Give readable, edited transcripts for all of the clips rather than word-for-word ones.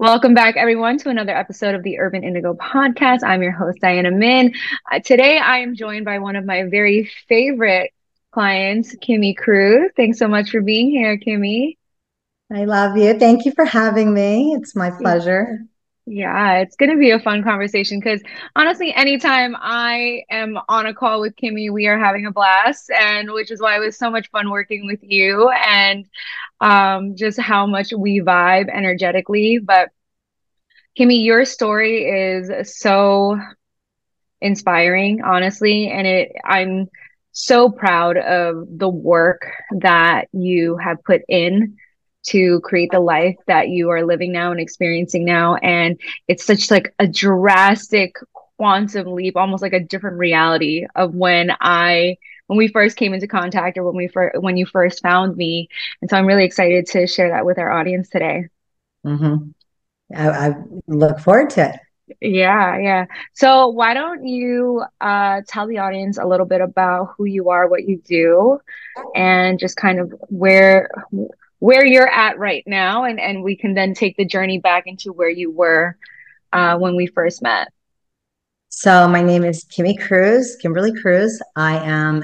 Welcome back, everyone, to another episode of the Urban Indigo Podcast. I'm your host, Diana Min. Today, I am joined by one of my very favorite clients, Kimmy Cruz. Thanks so much for being here, Kimmy. I love you. Thank you for having me. It's my pleasure. Yeah, it's going to be a fun conversation because honestly, anytime I am on a call with Kimmy, we are having a blast, and which is why it was so much fun working with you and just how much we vibe energetically. But Kimmy, your story is so inspiring, honestly, and I'm so proud of the work that you have put in to create the life that you are living now and experiencing now. And it's such like a drastic quantum leap, almost like a different reality of when we first came into contact or when you first found me. And so I'm really excited to share that with our audience today. hmm I look forward to it. Yeah, yeah. So why don't you tell the audience a little bit about who you are, what you do, and just kind of where you're at right now, and we can then take the journey back into where you were when we first met. So my name is Kimmy Cruz, Kimberly Cruz. I am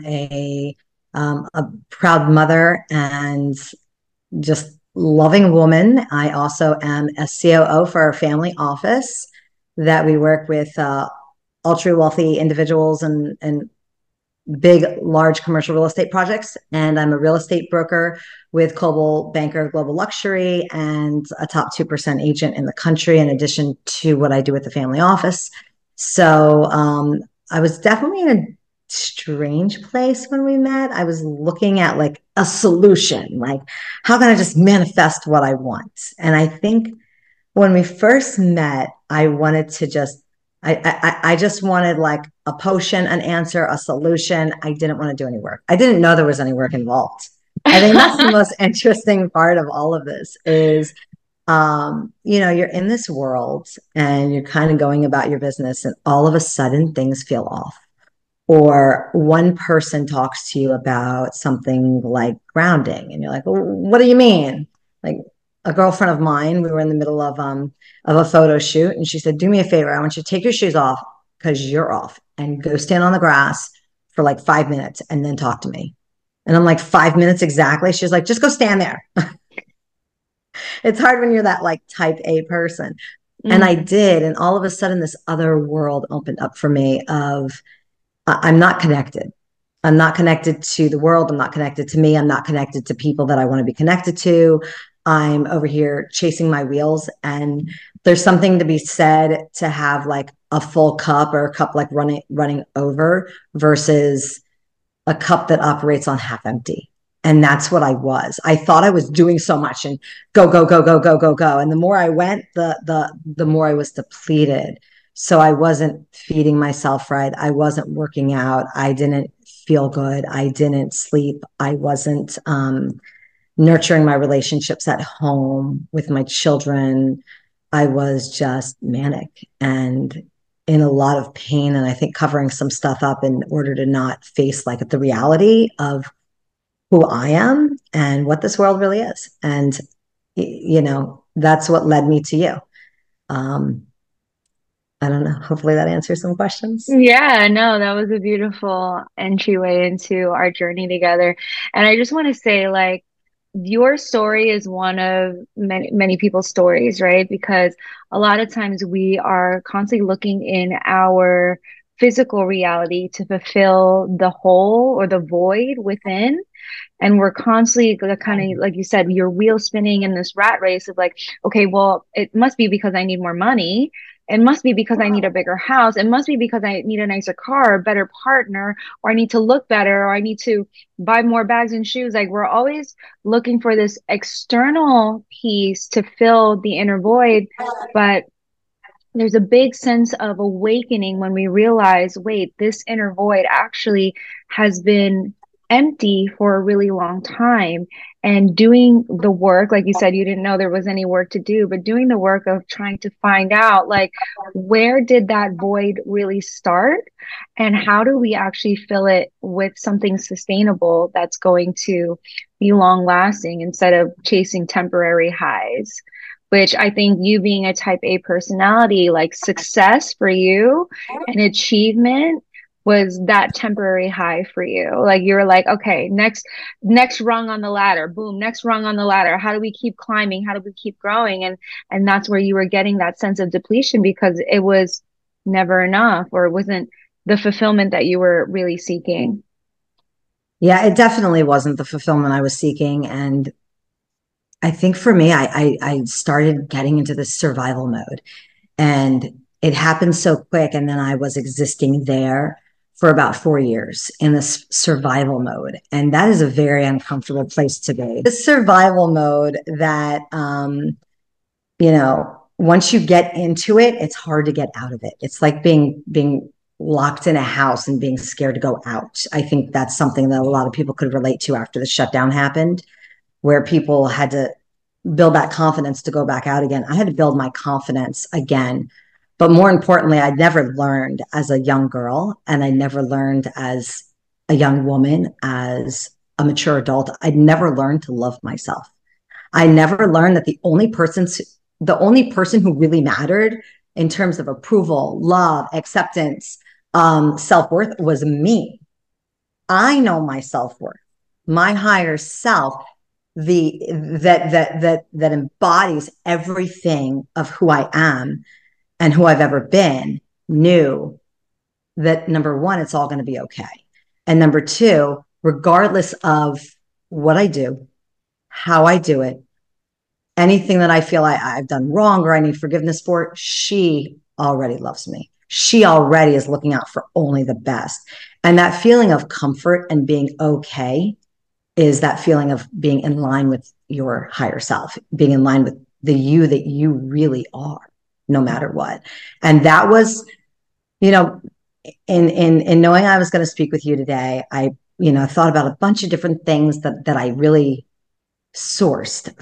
a proud mother and just loving woman. I also am a COO for our family office that we work with ultra wealthy individuals and big, large commercial real estate projects. And I'm a real estate broker with Global Banker Global Luxury and a top 2% agent in the country, in addition to what I do with the family office. So I was definitely in a strange place when we met. I was looking at like a solution, like how can I just manifest what I want? And I think when we first met, I wanted to just I just wanted like a potion, an answer, a solution. I didn't want to do any work. I didn't know there was any work involved. I think that's the most interesting part of all of this is you're in this world and you're kind of going about your business and all of a sudden things feel off. Or one person talks to you about something like grounding, and you're like, well, what do you mean? Like a girlfriend of mine, we were in the middle of a photo shoot, and she said, "Do me a favor. I want you to take your shoes off because you're off, and go stand on the grass for like 5 minutes, and then talk to me." And I'm like, 5 minutes exactly? She's like, "Just go stand there." It's hard when you're that like type A person. And I Mhm. did, and all of a sudden, this other world opened up for me of I'm not connected. I'm not connected to the world. I'm not connected to me. I'm not connected to people that I want to be connected to. I'm over here chasing my wheels. And there's something to be said to have like a full cup or a cup like running over versus a cup that operates on half empty. And that's what I was. I thought I was doing so much and go, go, go, go, go, go, go. And the more I went, the more I was depleted. So I wasn't feeding myself right. I wasn't working out. I didn't feel good. I didn't sleep. I wasn't nurturing my relationships at home with my children. I was just manic and in a lot of pain. And I think covering some stuff up in order to not face like the reality of who I am and what this world really is. And, that's what led me to you. Um, I don't know. Hopefully that answers some questions. Yeah, no, that was a beautiful entryway into our journey together. And I just want to say, like, your story is one of many people's stories, right? Because a lot of times we are constantly looking in our physical reality to fulfill the hole or the void within. And we're constantly kind of, like you said, your wheel spinning in this rat race of like, okay, well, it must be because I need more money. It must be because I need a bigger house. It must be because I need a nicer car, a better partner, or I need to look better, or I need to buy more bags and shoes. Like we're always looking for this external piece to fill the inner void. But there's a big sense of awakening when we realize, wait, this inner void actually has been empty for a really long time. And doing the work, like you said, you didn't know there was any work to do, but doing the work of trying to find out, like, where did that void really start? And how do we actually fill it with something sustainable that's going to be long lasting instead of chasing temporary highs? which I think you being a type A personality, like success for you and achievement was that temporary high for you. Like you were like, okay, next rung on the ladder, boom, next rung on the ladder. How do we keep climbing? How do we keep growing? And that's where you were getting that sense of depletion because it was never enough or it wasn't the fulfillment that you were really seeking. Yeah, it definitely wasn't the fulfillment I was seeking. And I think for me, I started getting into this survival mode. And it happened so quick. And then I was existing there for about 4 years in this survival mode. And that is a very uncomfortable place to be. The survival mode that, once you get into it, it's hard to get out of it. It's like being locked in a house and being scared to go out. I think that's something that a lot of people could relate to after the shutdown happened, where people had to build that confidence to go back out again. I had to build my confidence again. But more importantly, I never learned as a young girl, and I never learned as a young woman, as a mature adult. I'd never learned to love myself. I never learned that the only person who really mattered in terms of approval, love, acceptance, self-worth was me. I know my self-worth, my higher self, the that embodies everything of who I am and who I've ever been, knew that number one, it's all going to be okay. And number two, regardless of what I do, how I do it, anything that I feel I've done wrong or I need forgiveness for, she already loves me. She already is looking out for only the best. And that feeling of comfort and being okay is that feeling of being in line with your higher self, being in line with the you that you really are, no matter what. And that was, you know, in knowing I was going to speak with you today, I, thought about a bunch of different things that I really sourced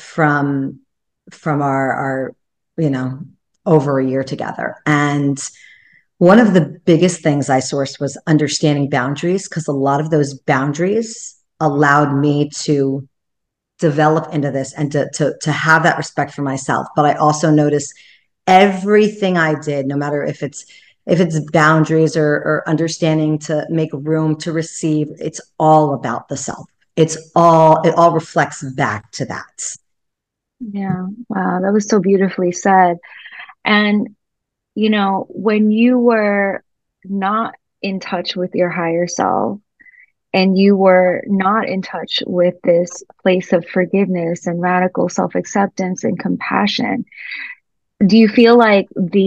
from our over a year together. And one of the biggest things I sourced was understanding boundaries, because a lot of those boundaries allowed me to develop into this and to have that respect for myself. But I also noticed everything I did, no matter if it's boundaries or understanding to make room to receive, it's all about the self. It all reflects back to that. Yeah. Wow. That was so beautifully said. And, when you were not in touch with your higher self and you were not in touch with this place of forgiveness and radical self-acceptance and compassion, do you feel like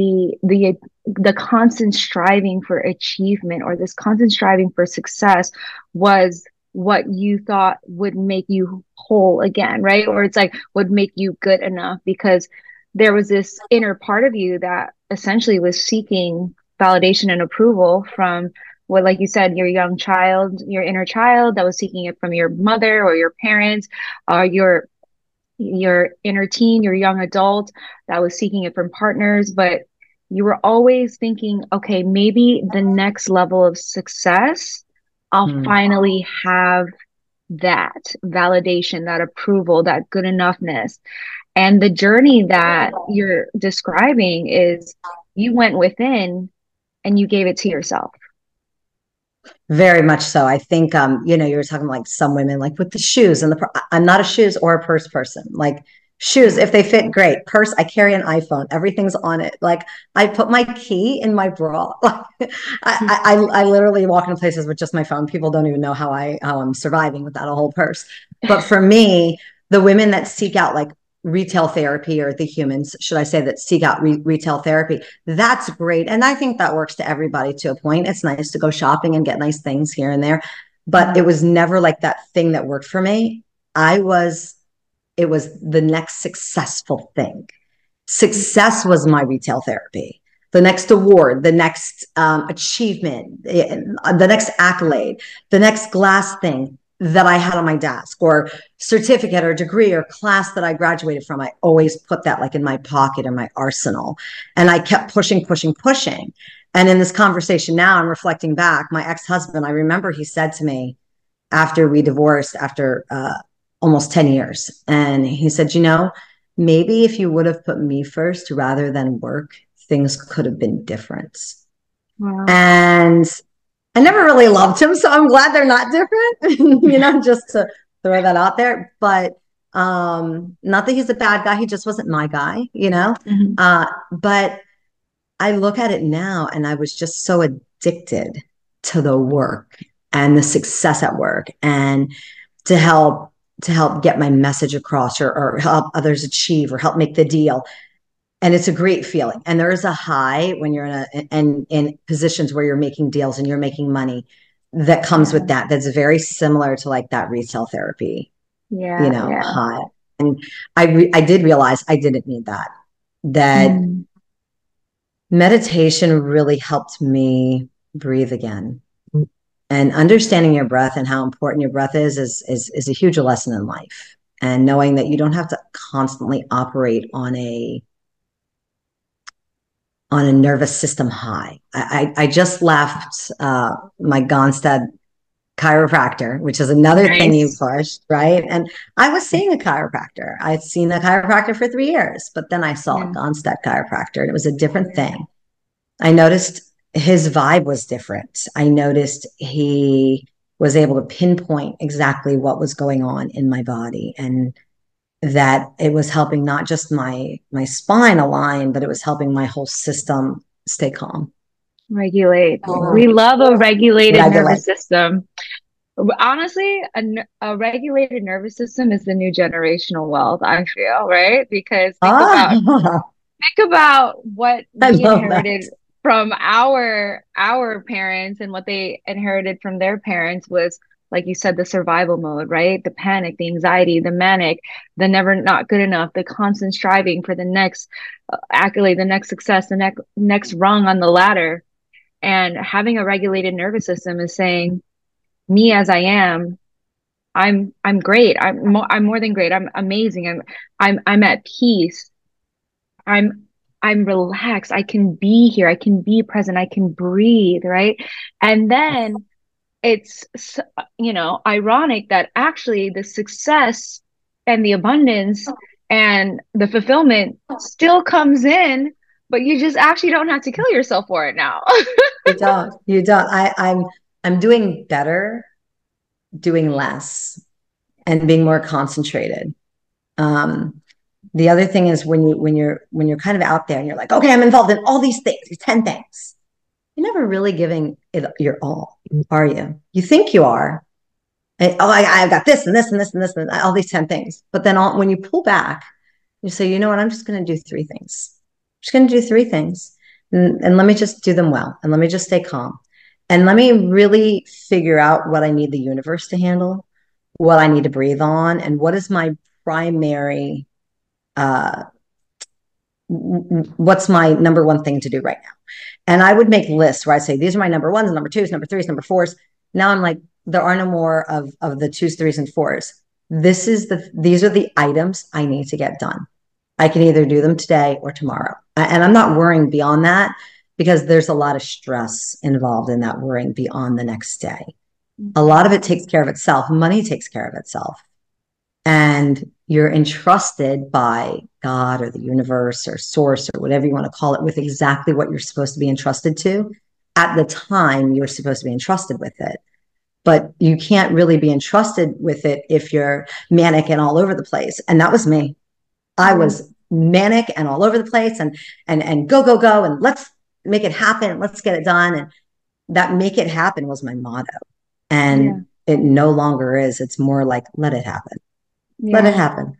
the constant striving for achievement or this constant striving for success was what you thought would make you whole again, right? Or it's like would make you good enough because there was this inner part of you that essentially was seeking validation and approval from what, like you said, your young child, your inner child that was seeking it from your mother or your parents, or your inner teen, your young adult that was seeking it from partners, but you were always thinking, okay, maybe the next level of success, I'll Hmm. finally have that validation, that approval, that good enoughness. And the journey that you're describing is you went within and you gave it to yourself. Very much so. I think, you were talking like some women, like with the shoes and I'm not a shoes or a purse person. Like shoes, if they fit, great. Purse, I carry an iPhone. Everything's on it. Like I put my key in my bra. I literally walk into places with just my phone. People don't even know how I'm surviving without a whole purse. But for me, the women that seek out like retail therapy, or the humans, should I say, that seek out retail therapy, that's great. And I think that works to everybody to a point. It's nice to go shopping and get nice things here and there, but it was never like that thing that worked for me. It was the next successful thing. Success was my retail therapy. The next award, the next achievement, the next accolade, the next glass thing that I had on my desk, or certificate or degree or class that I graduated from. I always put that like in my pocket or my arsenal. And I kept pushing, pushing, pushing. And in this conversation now, I'm reflecting back, my ex-husband, I remember he said to me after we divorced, after almost 10 years, and he said, maybe if you would have put me first rather than work, things could have been different. Wow. And I never really loved him, so I'm glad they're not different, just to throw that out there. But not that he's a bad guy, he just wasn't my guy. Hmm. But I look at it now and I was just so addicted to the work and the success at work and to help get my message across or help others achieve or help make the deal. And it's a great feeling. And there is a high when you're in positions where you're making deals and you're making money that comes with Yeah. that. That's very similar to like that retail therapy, Yeah. Yeah. high. And I did realize I didn't need that. That Mm. meditation really helped me breathe again. And understanding your breath and how important your breath is a huge lesson in life. And knowing that you don't have to constantly operate on a nervous system high. I just left my Gonstead chiropractor, which is another thing you Nice. pushed, right? And I was seeing a chiropractor. I'd seen a chiropractor for 3 years, but then I saw a Yeah. Gonstead chiropractor and it was a different thing. I noticed his vibe was different. I noticed he was able to pinpoint exactly what was going on in my body and that it was helping not just my spine align, but it was helping my whole system stay calm. Regulate. We love a regulated Regulate. nervous system. Honestly, a regulated nervous system is the new generational wealth, I feel, right? Because Ah, think about what I we love that. inherited from our parents, and what they inherited from their parents was, like you said, the survival mode, right? The panic, the anxiety, the manic, the never not good enough, the constant striving for the next accolade, the next success, the next rung on the ladder. And having a regulated nervous system is saying, me as I am, I'm great. I'm more than great. I'm amazing. I'm at peace. I'm I'm relaxed. I can be here. I can be present. I can breathe, right? And then it's ironic that actually the success and the abundance and the fulfillment still comes in, but you just actually don't have to kill yourself for it now. You don't. You don't. I'm doing better, doing less, and being more concentrated. Um, the other thing is when you're kind of out there and you're like, okay, I'm involved in all these things, these 10 things. You're never really giving it your all, are you? You think you are. And, oh, I've got this and this and this and this and all these 10 things. But then when you pull back, you say, you know what? I'm just going to do three things. I'm just going to do three things. And let me just do them well. And let me just stay calm. And let me really figure out what I need the universe to handle, what I need to breathe on, and what is my primary, uh, what's my number one thing to do right now. And I would make lists where I say, these are my number ones, number twos, number threes, number fours. Now I'm like, there are no more of the twos, threes, and fours. These are the items I need to get done. I can either do them today or tomorrow. And I'm not worrying beyond that because there's a lot of stress involved in that worrying beyond the next day. A lot of it takes care of itself. Money takes care of itself. And you're entrusted by God or the universe or source or whatever you want to call it with exactly what you're supposed to be entrusted to at the time you're supposed to be entrusted with it. But you can't really be entrusted with it if you're manic and all over the place. And that was me. I Yeah. was manic and all over the place and go, go, go. And let's make it happen. Let's get it done. And that make it happen was my motto. Yeah. And it no longer is. It's more like, let it happen. Let it Yeah. happen.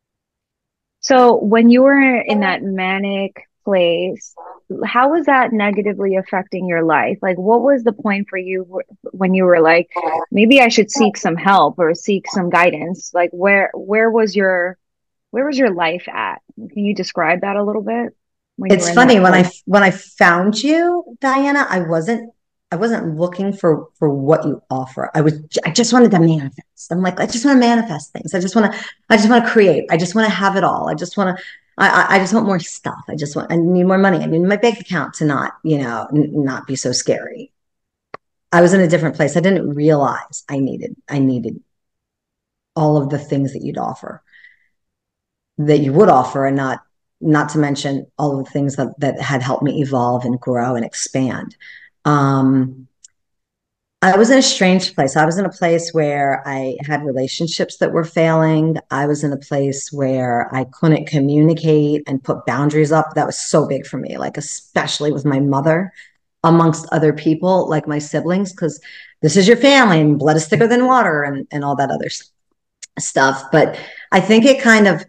So when you were in that manic place, how was that negatively affecting your life? Like, what was the point for you when you were like, maybe I should seek some help or seek some guidance? Like, where was your life at? Can you describe that a little bit when you were It's in that funny when I place? when I found you, Diana, I wasn't looking for what you offer. I just wanted to manifest. I'm like, I just want to manifest things. I just want to create. I just want to have it all. I just want more stuff. I need more money. I need my bank account to not be so scary. I was in a different place. I didn't realize I needed all of the things that you'd offer. that you would offer, and not to mention all of the things that had helped me evolve and grow and expand. Um, I was in a strange place. I was in a place where I had relationships that were failing. I was in a place where I couldn't communicate and put boundaries up. That was so big for me, like especially with my mother, amongst other people, like my siblings, because this is your family and blood is thicker than water and all that other stuff. But I think it kind of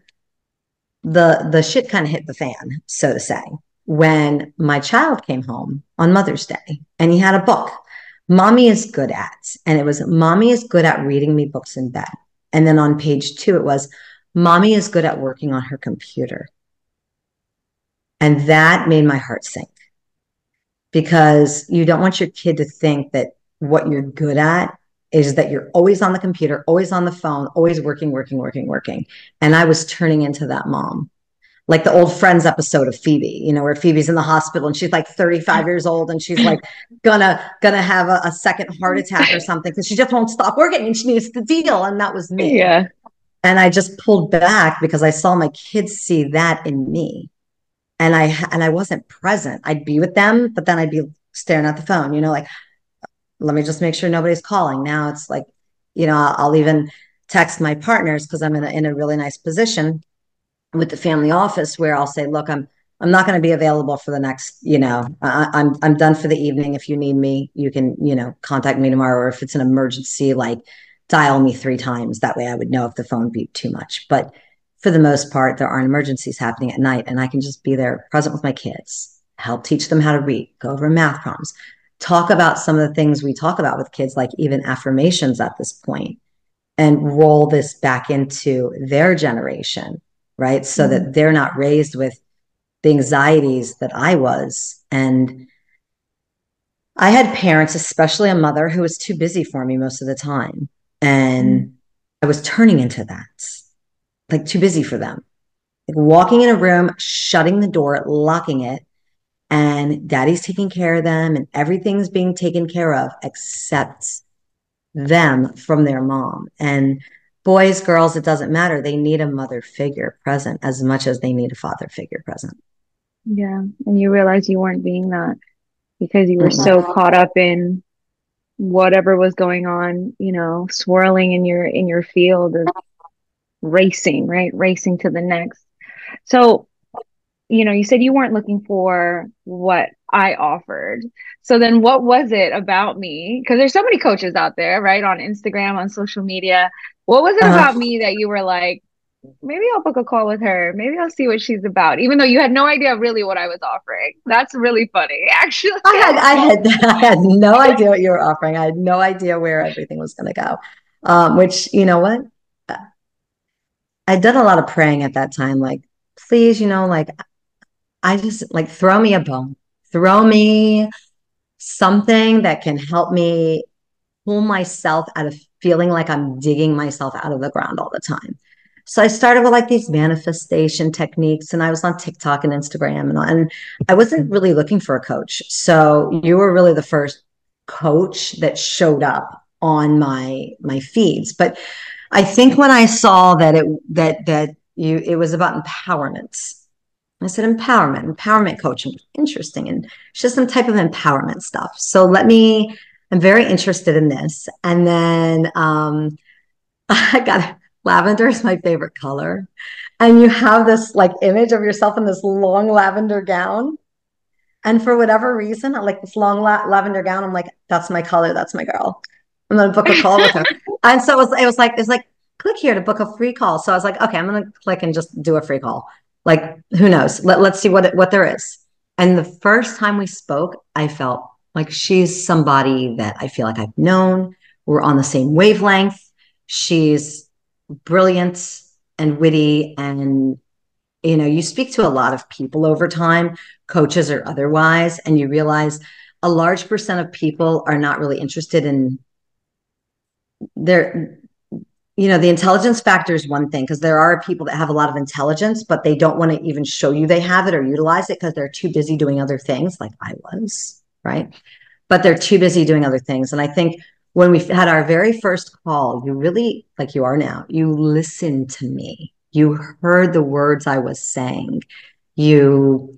the shit kind of hit the fan, so to say, when my child came home on Mother's Day and he had a book. Mommy is good at, and it was mommy is good at reading me books in bed. And then on page 2, it was mommy is good at working on her computer. And that made my heart sink because you don't want your kid to think that what you're good at is that you're always on the computer, always on the phone, always working, working, working, working. And I was turning into that mom, like the old Friends episode of Phoebe, where Phoebe's in the hospital and she's like 35 years old and she's like gonna have a second heart attack or something because she just won't stop working and she needs to deal. And that was me. Yeah. And I just pulled back because I saw my kids see that in me. And I wasn't present. I'd be with them, but then I'd be staring at the phone, like, let me just make sure nobody's calling. Now it's like, I'll even text my partners because I'm in a really nice position with the family office where I'll say, look, I'm not going to be available for the next, I'm done for the evening. If you need me, you can, contact me tomorrow. Or if it's an emergency, like dial me 3 times. That way I would know if the phone beeped too much. But for the most part, there aren't emergencies happening at night. And I can just be there present with my kids, help teach them how to read, go over math problems, talk about some of the things we talk about with kids, like even affirmations at this point, and roll this back into their generation, right? So that they're not raised with the anxieties that I was. And I had parents, especially a mother, who was too busy for me most of the time. And I was turning into that, like too busy for them. Like walking in a room, shutting the door, locking it, and daddy's taking care of them and everything's being taken care of except them from their mom. And boys, girls, it doesn't matter. They need a mother figure present as much as they need a father figure present. Yeah. And you realize you weren't being that because you were so caught up in whatever was going on, swirling in your field of racing, right? Racing to the next. So, you said you weren't looking for what I offered. So then what was it about me? Because there's so many coaches out there, right? On Instagram, on social media. What was it about me that you were like, maybe I'll book a call with her. Maybe I'll see what she's about, even though you had no idea really what I was offering. That's really funny, actually. I had no idea what you were offering. I had no idea where everything was going to go. Which, you know what? I did a lot of praying at that time. Like, please, like, I just like throw me a bone, throw me something that can help me pull myself out of feeling like I'm digging myself out of the ground all the time. So I started with like these manifestation techniques, and I was on TikTok and Instagram, and I wasn't really looking for a coach. So you were really the first coach that showed up on my feeds. But I think when I saw that it was about empowerment. I said empowerment coaching, interesting, and just some type of empowerment stuff. So I'm very interested in this. And then I got lavender is my favorite color. And you have this like image of yourself in this long lavender gown. And for whatever reason, I like this long lavender gown. I'm like, that's my color. That's my girl. I'm going to book a call with her. And so it was like, click here to book a free call. So I was like, okay, I'm going to click and just do a free call. Like, who knows? Let's see what there is. And the first time we spoke, I felt like she's somebody that I feel like I've known. We're on the same wavelength. She's brilliant and witty. And, you speak to a lot of people over time, coaches or otherwise, and you realize a large percent of people are not really interested in their the intelligence factor is one thing because there are people that have a lot of intelligence, but they don't want to even show you they have it or utilize it because they're too busy doing other things, like I was, right? But they're too busy doing other things. And I think when we had our very first call, you really, like you are now, you listened to me. You heard the words I was saying. You,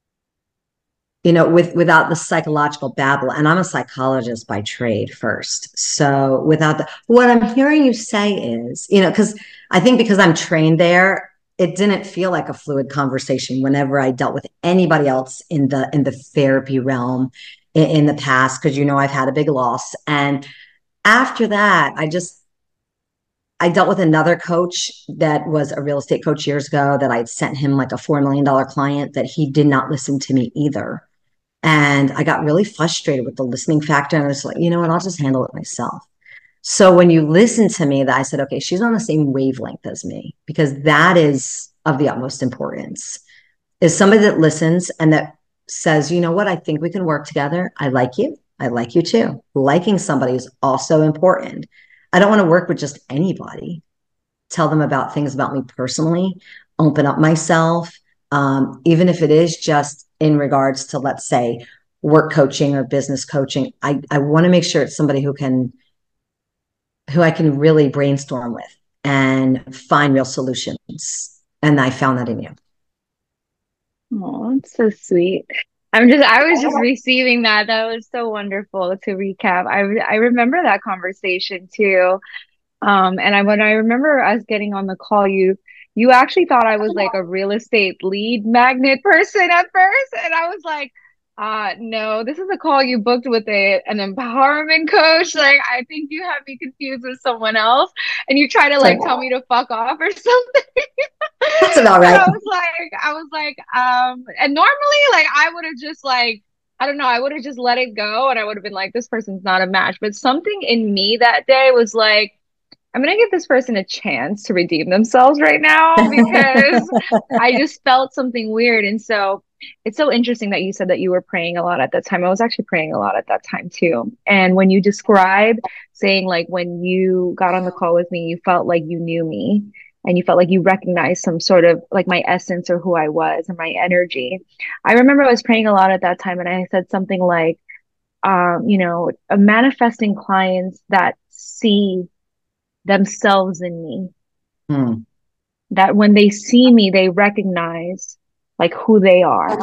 without the psychological babble, and I'm a psychologist by trade first. So without what I'm hearing you say is, because I think because I'm trained there, it didn't feel like a fluid conversation whenever I dealt with anybody else in the therapy realm in the past, because I've had a big loss. And after that, I dealt with another coach that was a real estate coach years ago that I'd sent him like a $4 million client that he did not listen to me either. And I got really frustrated with the listening factor. And I was like, you know what? I'll just handle it myself. So when you listen to me, that I said, okay, she's on the same wavelength as me, because that is of the utmost importance. Is somebody that listens and that says, you know what? I think we can work together. I like you. I like you too. Liking somebody is also important. I don't want to work with just anybody. Tell them about things about me personally, open up myself, even if it is just in regards to, let's say, work coaching or business coaching. I want to make sure it's somebody who I can really brainstorm with and find real solutions. And I found that in you. Oh, it's so sweet. I was just receiving that. That was so wonderful to recap. I remember that conversation too. When I remember us getting on the call, you actually thought I was like a real estate lead magnet person at first. And I was like, no, this is a call you booked with an empowerment coach. Like, I think you have me confused with someone else. And you try to like tell me to fuck off or something. That's about And right. and normally like I would have just like, I don't know, I would have just let it go and I would have been like, this person's not a match. But something in me that day was like, I'm gonna give this person a chance to redeem themselves right now because I just felt something weird. And so it's so interesting that you said that you were praying a lot at that time. I was actually praying a lot at that time too. And when you describe saying like when you got on the call with me, you felt like you knew me and you felt like you recognized some sort of like my essence or who I was and my energy. I remember I was praying a lot at that time and I said something like, manifesting clients that see themselves in me, Hmm. that when they see me, they recognize like who they are.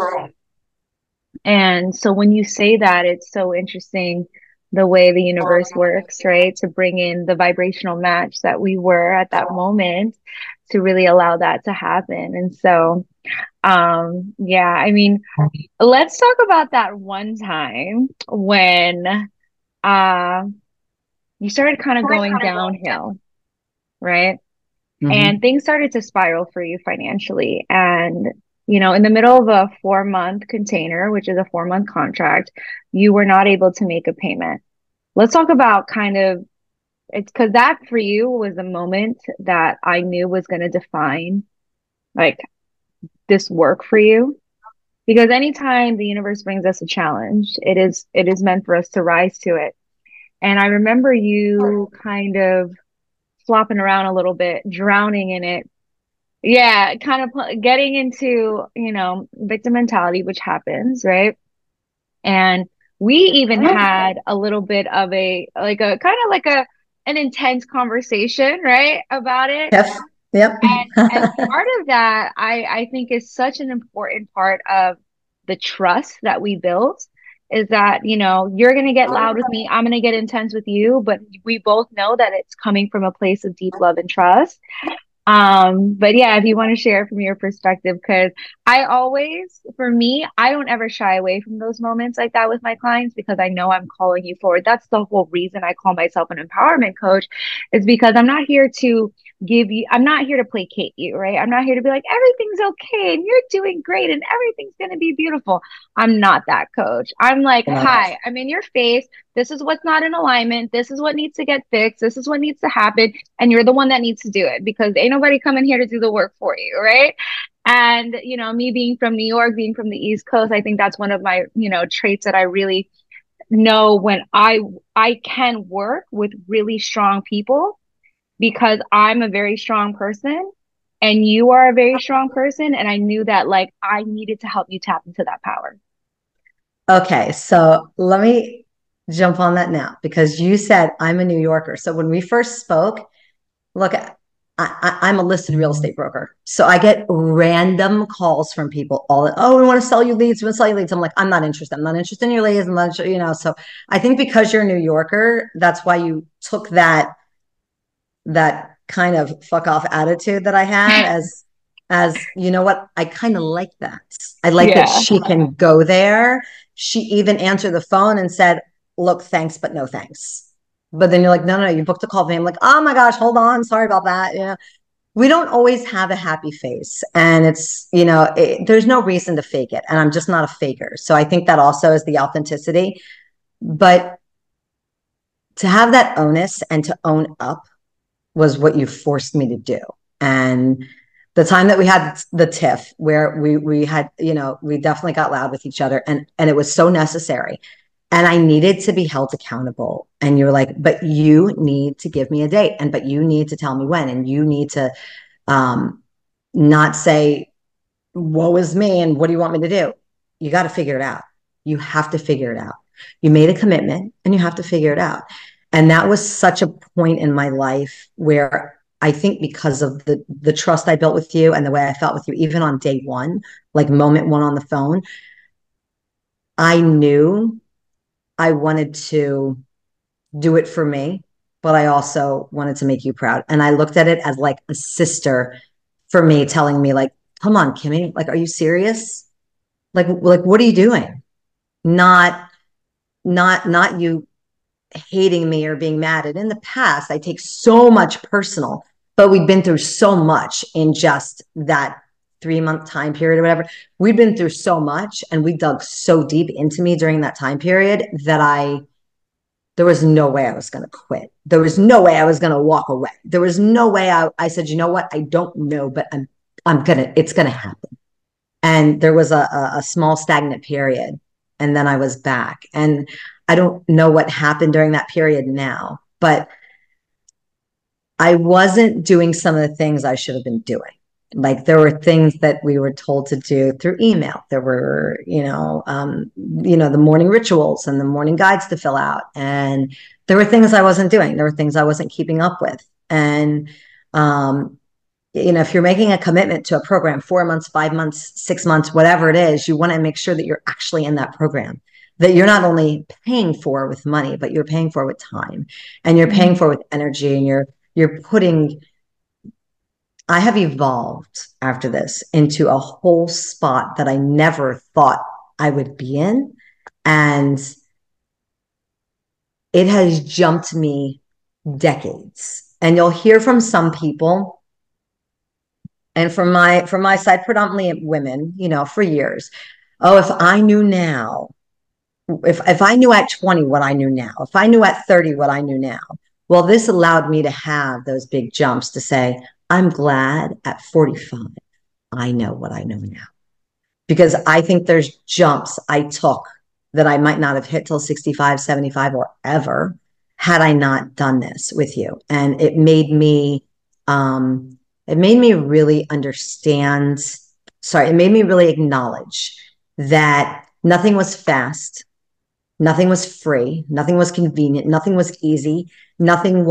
And so when you say that, it's so interesting the way the universe works, right? To bring in the vibrational match that we were at that moment to really allow that to happen. And so, yeah, I mean, let's talk about that one time when, uh, you started kind of going downhill, right? And Mm-hmm. things started to spiral for you financially. And, in the middle of a 4 month container, which is a 4 month contract, you were not able to make a payment. Let's talk about kind of it's because that for you was a moment that I knew was going to define like this work for you. Because anytime the universe brings us a challenge, it is meant for us to rise to it. And I remember you kind of flopping around a little bit, drowning in it. Yeah, kind of getting into, victim mentality, which happens, right? And we even had a little bit of a kind of like an intense conversation, right, about it. Yep. Yep. And part of that, I think is such an important part of the trust that we built is that, you're going to get loud with me. I'm going to get intense with you, but we both know that it's coming from a place of deep love and trust. But yeah, if you want to share from your perspective, because for me, I don't ever shy away from those moments like that with my clients because I know I'm calling you forward. That's the whole reason I call myself an empowerment coach, is because I'm not here to placate you, right? I'm not here to be like, everything's okay and you're doing great and everything's going to be beautiful. I'm not that coach. I'm like, hi, I'm in your face. This is what's not in alignment. This is what needs to get fixed. This is what needs to happen. And you're the one that needs to do it because ain't nobody coming here to do the work for you. Right. And, me being from New York, being from the East Coast, I think that's one of my, traits that I really know when I can work with really strong people because I'm a very strong person and you are a very strong person. And I knew that like I needed to help you tap into that power. Okay, so let me jump on that now because you said I'm a New Yorker. So when we first spoke, look, I'm a listed real estate broker. So I get random calls from people oh, we want to sell you leads. We want to sell you leads. I'm like, I'm not interested. I'm not interested in your leads. I'm not, so I think because you're a New Yorker, that's why you took that kind of fuck off attitude that I had as you know what, I kind of like that. I like that Yeah. she can go there. She even answered the phone and said, look, thanks, but no thanks. But then you're like, no, you booked a call for me. I'm like, oh my gosh, hold on, sorry about that. We don't always have a happy face, and it's there's no reason to fake it, and I'm just not a faker. So I think that also is the authenticity. But to have that onus and to own up was what you forced me to do. And the time that we had the tiff where we had, we definitely got loud with each other, and it was so necessary. And I needed to be held accountable. And you were like, but you need to give me a date, and but you need to tell me when, and you need to um not say, woe is me, and what do you want me to do? You got to figure it out. You have to figure it out. You made a commitment and you have to figure it out. And that was such a point in my life where I think because of the trust I built with you and the way I felt with you, even on day one, like moment one on the phone, I knew I wanted to do it for me, but I also wanted to make you proud. And I looked at it as like a sister for me telling me like, come on, Kimmy, like, are you serious? Like, what are you doing? Not, not you hating me or being mad. And in the past, I take so much personal, but we've been through so much in just that 3-month time period or whatever. We've been through so much, and we dug so deep into me during that time period that there was no way I was going to quit. There was no way I was going to walk away. There was no way I said, you know what? I don't know, but it's going to happen. And there was a small stagnant period, and then I was back. And I don't know what happened during that period now, but I wasn't doing some of the things I should have been doing. Like there were things that we were told to do through email. There were, the morning rituals and the morning guides to fill out, and there were things I wasn't doing. There were things I wasn't keeping up with, and if you're making a commitment to a program, 4 months, 5 months, 6 months, whatever it is, you want to make sure that you're actually in that program, that you're not only paying for with money, but you're paying for with time, and you're paying for with energy, and you're putting. I have evolved after this into a whole spot that I never thought I would be in. And it has jumped me decades. And you'll hear from some people, and from my side, predominantly women, for years. Oh, if I knew now, if I knew at 20 what I knew now, if I knew at 30 what I knew now. Well, this allowed me to have those big jumps to say, I'm glad at 45 I know what I know now. Because I think there's jumps I took that I might not have hit till 65, 75, or ever had I not done this with you. And it made me really understand, it made me really acknowledge that nothing was fast, nothing was free, nothing was convenient, nothing was easy, nothing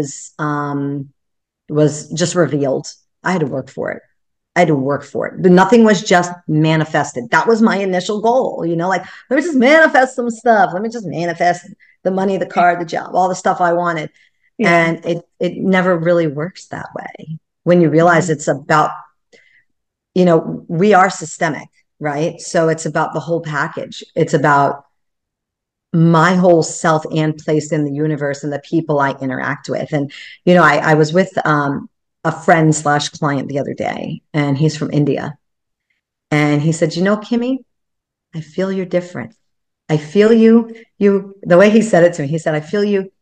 was just revealed. I had to work for it. I had to work for it. But nothing was just manifested. That was my initial goal, like, let me just manifest some stuff. Let me just manifest the money, the car, the job, all the stuff I wanted. Yeah. And it never really works that way. When you realize it's about, we are systemic, right? So it's about the whole package. It's about my whole self and place in the universe and the people I interact with. And, I was with a friend / client the other day, and he's from India. And he said, Kimmy, I feel you're different. I feel the way he said it to me, he said, I feel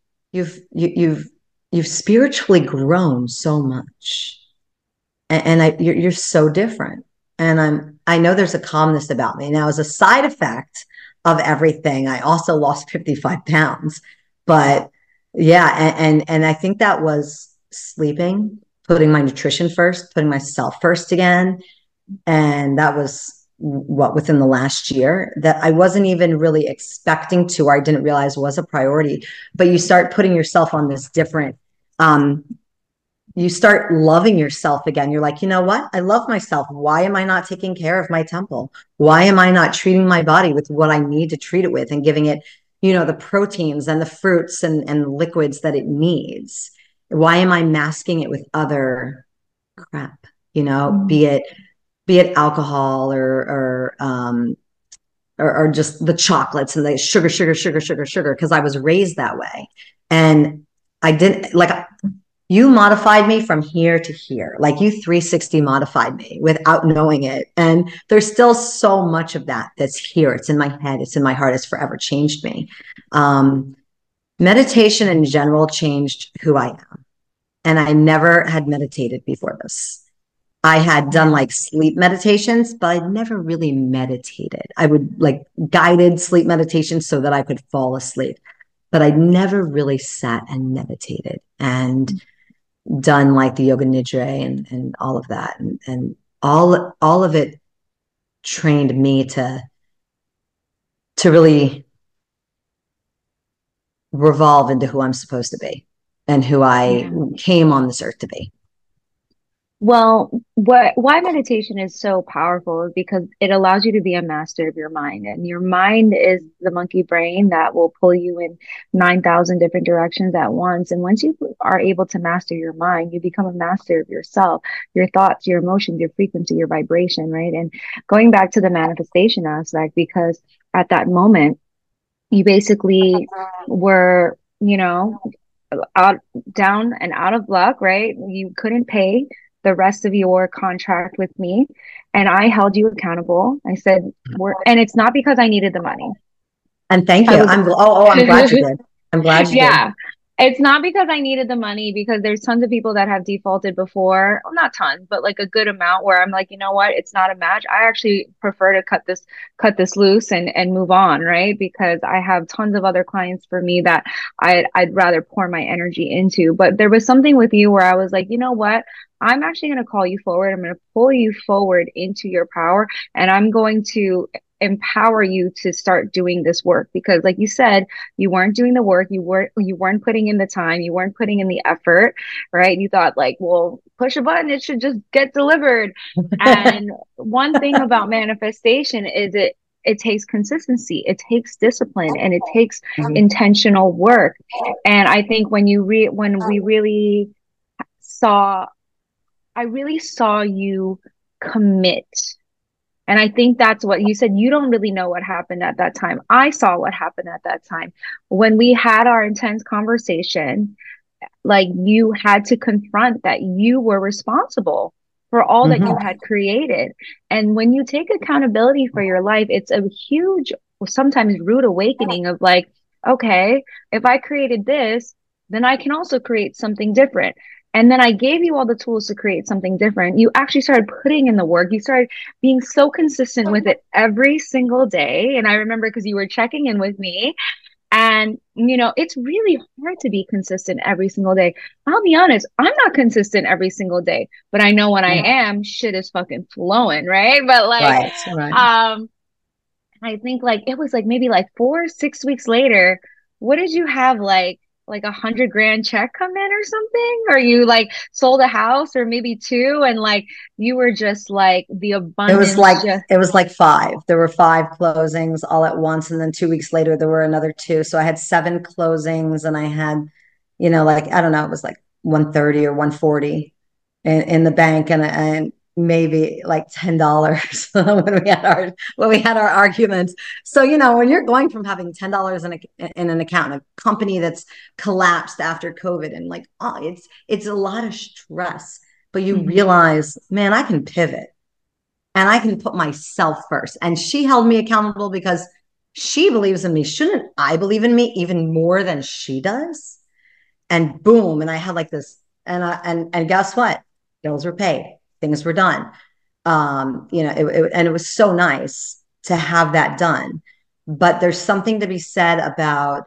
you've spiritually grown so much. And you're so different. And I know there's a calmness about me. Now, as a side effect of everything, I also lost 55 pounds. But yeah, and I think that was sleeping, putting my nutrition first, putting myself first again. And that was within the last year, that I wasn't even really expecting to, or I didn't realize was a priority. But you start putting yourself on this different you start loving yourself again. You're like, you know what? I love myself. Why am I not taking care of my temple? Why am I not treating my body with what I need to treat it with and giving it, the proteins and the fruits and liquids that it needs? Why am I masking it with other crap? Mm. Be it alcohol or just the chocolates and the sugar, sugar, sugar, sugar, sugar, because I was raised that way. And I didn't like you modified me from here to here. Like you 360 modified me without knowing it. And there's still so much of that that's here. It's in my head, it's in my heart, it's forever changed me. Meditation in general changed who I am. And I never had meditated before this. I had done like sleep meditations, but I never really meditated. I would like guided sleep meditations so that I could fall asleep, but I never really sat and meditated and done like the yoga nidra and all of that. And all of it trained me to really revolve into who I'm supposed to be and who I Yeah. came on this earth to be. Well, why meditation is so powerful is because it allows you to be a master of your mind. And your mind is the monkey brain that will pull you in 9,000 different directions at once. And once you are able to master your mind, you become a master of yourself, your thoughts, your emotions, your frequency, your vibration, right? And going back to the manifestation aspect, because at that moment, you basically were, out down and out of luck, right? You couldn't pay the rest of your contract with me, and I held you accountable. I said, "We're," and it's not because I needed the money. And thank I you. was I'm glad you did. I'm glad you did. Yeah. It's not because I needed the money, because there's tons of people that have defaulted before. Well, not tons, but like a good amount where I'm like, you know what? It's not a match. I actually prefer to cut this loose and move on, right? Because I have tons of other clients for me that I'd rather pour my energy into. But there was something with you where I was like, you know what? I'm actually going to call you forward. I'm going to pull you forward into your power, and I'm going to empower you to start doing this work, because like you said, you weren't doing the work, you weren't putting in the time, you weren't putting in the effort, right? You thought like, well, push a button, it should just get delivered. And one thing about manifestation is it takes consistency, it takes discipline, and it takes intentional work. And I think when we really saw I really saw you commit. And I think that's what you said. You don't really know what happened at that time. I saw what happened at that time. When we had our intense conversation, like you had to confront that you were responsible for all that you Mm-hmm. had created. And when you take accountability for your life, it's a huge, sometimes rude awakening of like, okay, if I created this, then I can also create something different. And then I gave you all the tools to create something different. You actually started putting in the work. You started being so consistent with it every single day. And I remember because you were checking in with me, and, it's really hard to be consistent every single day. I'll be honest, I'm not consistent every single day, but I know when I am, shit is fucking flowing, right? But like, Right, right. um, I think like it was like maybe like 4 6 weeks later, what did you have like 100 grand check come in or something? Or you like sold a house or maybe two, and like you were just like the It was abundance like just it was like five. There were five closings all at once, and then 2 weeks later there were another two. So I had seven closings, and I had, like I don't know, it was like 130 or 140 in the bank, and maybe like $10 when we had our arguments. So when you're going from having $10 in an account, a company that's collapsed after COVID, and like it's a lot of stress, but you Mhm. realize, man, I can pivot and I can put myself first. And she held me accountable because she believes in me. Shouldn't I believe in me even more than she does? And boom, and I had like this, and guess what? Bills were paid, things were done. And it was so nice to have that done. But there's something to be said about,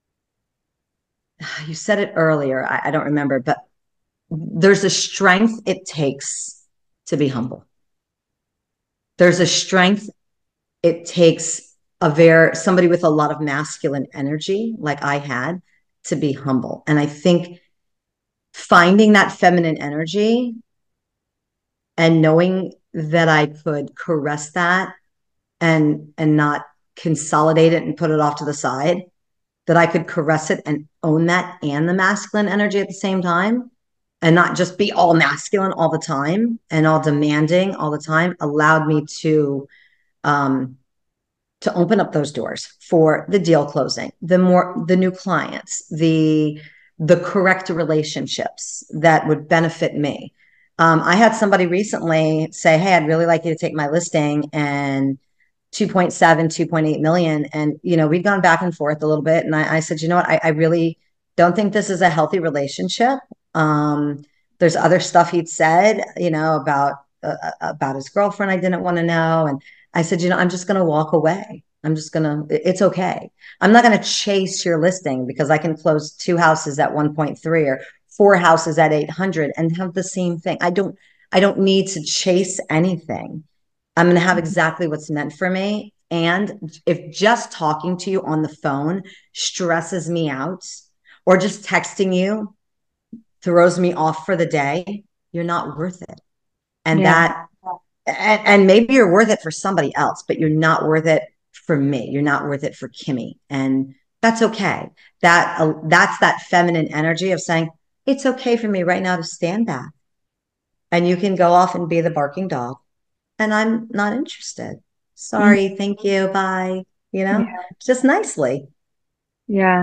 you said it earlier, I don't remember, but there's a strength it takes to be humble. There's a strength it takes somebody with a lot of masculine energy like I had to be humble. And I think finding that feminine energy and knowing that I could caress that and not consolidate it and put it off to the side, that I could caress it and own that and the masculine energy at the same time, and not just be all masculine all the time and all demanding all the time, allowed me um, to open up those doors for the deal closing, the new clients, the correct relationships that would benefit me. I had somebody recently say, "Hey, I'd really like you to take my listing and 2.7, 2.8 million." And, we'd gone back and forth a little bit. And I said, you know what? I really don't think this is a healthy relationship. There's other stuff he'd said, about his girlfriend I didn't want to know. And I said, I'm just going to walk away. It's okay. I'm not going to chase your listing because I can close 2 houses at 1.3 or 4 houses at 800 and have the same thing. I don't need to chase anything. I'm going to have exactly what's meant for me. And if just talking to you on the phone stresses me out, or just texting you throws me off for the day, you're not worth it. And Yeah. and maybe you're worth it for somebody else, but you're not worth it for me. You're not worth it for Kimmy. And that's okay. That's that feminine energy of saying, it's okay for me right now to stand back. And you can go off and be the barking dog. And I'm not interested. Mm, Sorry, thank you, bye. yeah. Just nicely. Yeah.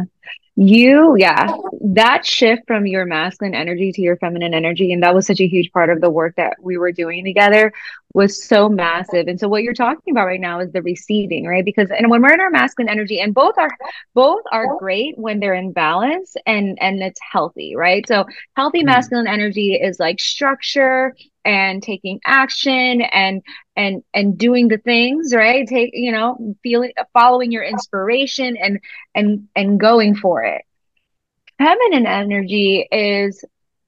That shift from your masculine energy to your feminine energy, and that was such a huge part of the work that we were doing together, was so massive. And so what you're talking about right now is the receiving, right? Because and when we're in our masculine energy, and both are great when they're in balance and it's healthy, right? So healthy Mm. masculine energy is like structure and taking action and doing the things, right? Feeling, following your inspiration and going for it. Feminine energy is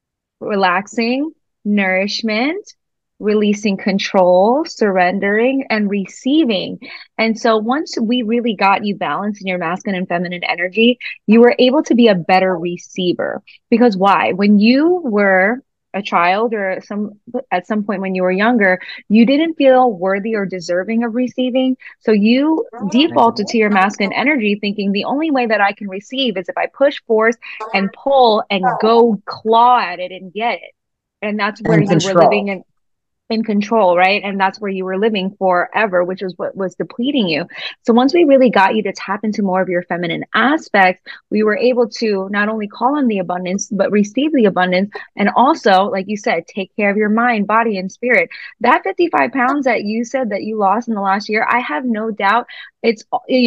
relaxing, nourishment, releasing control, surrendering, and receiving. And so once we really got you balanced in your masculine and feminine energy, you were able to be a better receiver. Because why? When you were a child or at some point when you were younger, you didn't feel worthy or deserving of receiving. So you defaulted to your masculine energy, thinking the only way that I can receive is if I push, force, and pull and go claw at it and get it. And that's where And you were control. living in control, right? And that's where you were living forever, which is what was depleting you. So once we really got you to tap into more of your feminine aspects, we were able to not only call on the abundance, but receive the abundance. And also, like you said, take care of your mind, body, and spirit. That 55 pounds that you said that you lost in the last year, I have no doubt it's,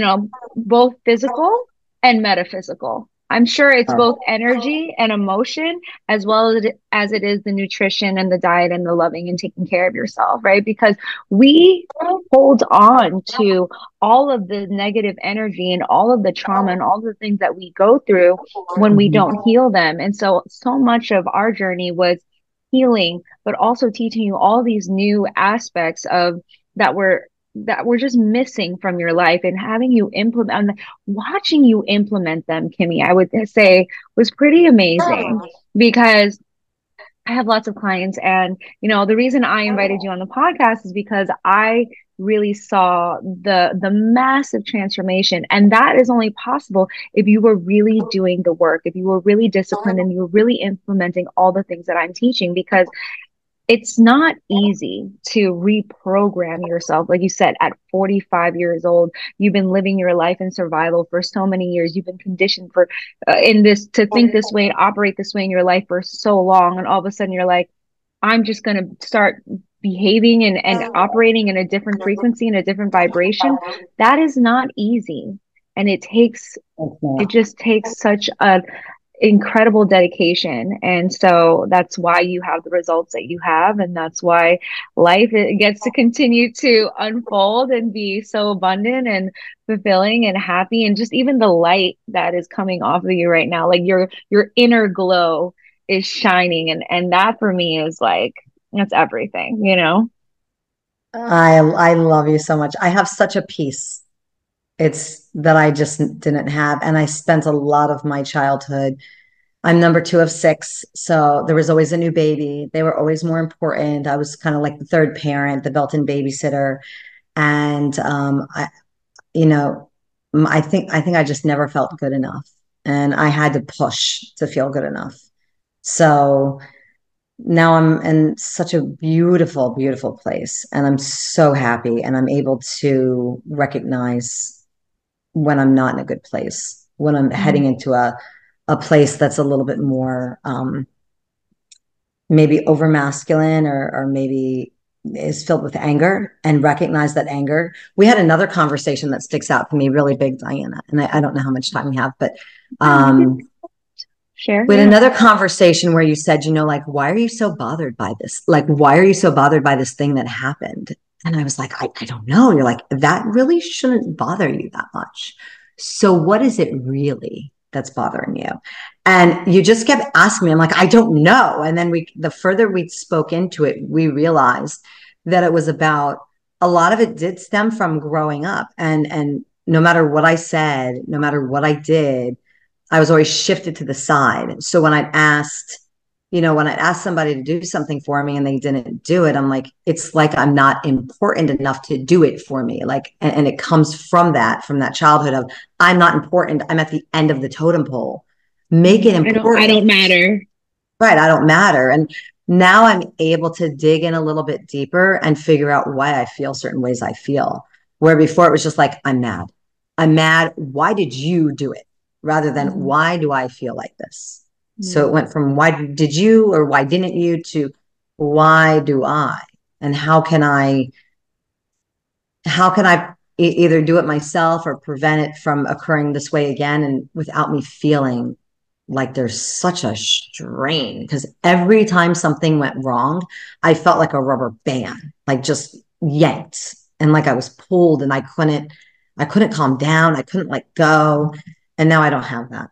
both physical and metaphysical. I'm sure it's both energy and emotion as well as it is the nutrition and the diet and the loving and taking care of yourself, right? Because we hold on to all of the negative energy and all of the trauma and all the things that we go through when we Mhm. don't heal them. And so much of our journey was healing, but also teaching you all these new aspects of that were just missing from your life, and having you implement, watching you implement them, Kimmy, I would say was pretty amazing. Because I have lots of clients, and the reason I invited you on the podcast is because I really saw the massive transformation, and that is only possible if you were really doing the work, if you were really disciplined, and you were really implementing all the things that I'm teaching. Because it's not easy to reprogram yourself. Like you said, at 45 years old, you've been living your life in survival for so many years. You've been conditioned for in this to think this way and operate this way in your life for so long. And all of a sudden you're like, I'm just going to start behaving and operating in a different frequency and a different vibration. That is not easy. And it just takes such a incredible dedication. And so that's why you have the results that you have. And that's why life gets to continue to unfold and be so abundant and fulfilling and happy. And just even the light that is coming off of you right now, like your inner glow is shining. And that for me is like, that's everything. I love you so much. I have such a peace. It's that I just didn't have. And I spent a lot of my childhood I'm number two of six. So there was always a new baby. They were always more important. I was kind of like the third parent, the built-in babysitter. And you know, I think I just never felt good enough. And I had to push to feel good enough. So now I'm in such a beautiful, beautiful place. And I'm so happy. And I'm able to recognize when I'm not in a good place, when I'm heading into a place that's a little bit more maybe over masculine or maybe is filled with anger, and recognize that anger. We had another conversation that sticks out to me really big, Diana, and I don't know how much time we have, but Yeah, you can share. we had Yeah. another conversation where you said, like, why are you so bothered by this? Like, why are you so bothered by this thing that happened? And I was like, I don't know. And you're like, that really shouldn't bother you that much. So what is it really that's bothering you? And you just kept asking me. I'm like, I don't know. And then the further we spoke into it, we realized that it was about, a lot of it did stem from growing up. And no matter what I said, no matter what I did, I was always shifted to the side. So when I'd asked somebody to do something for me and they didn't do it, I'm like, it's like I'm not important enough to do it for me. Like, and it comes from that childhood of, I'm not important. I'm at the end of the totem pole. Make it I important. don't matter. Right. I don't matter. And now I'm able to dig in a little bit deeper and figure out why I feel certain ways I feel. Where before it was just like, I'm mad. I'm mad. Why did you do it? Rather than Mhm. why do I feel like this? So it Mm. went from why did you or why didn't you to why do I? And how can I either do it myself or prevent it from occurring this way again, and without me feeling like there's such a strain, because every time something went wrong, I felt like a rubber band, like just yanked, and like I was pulled, and I couldn't calm down. I couldn't let go. And now I don't have that.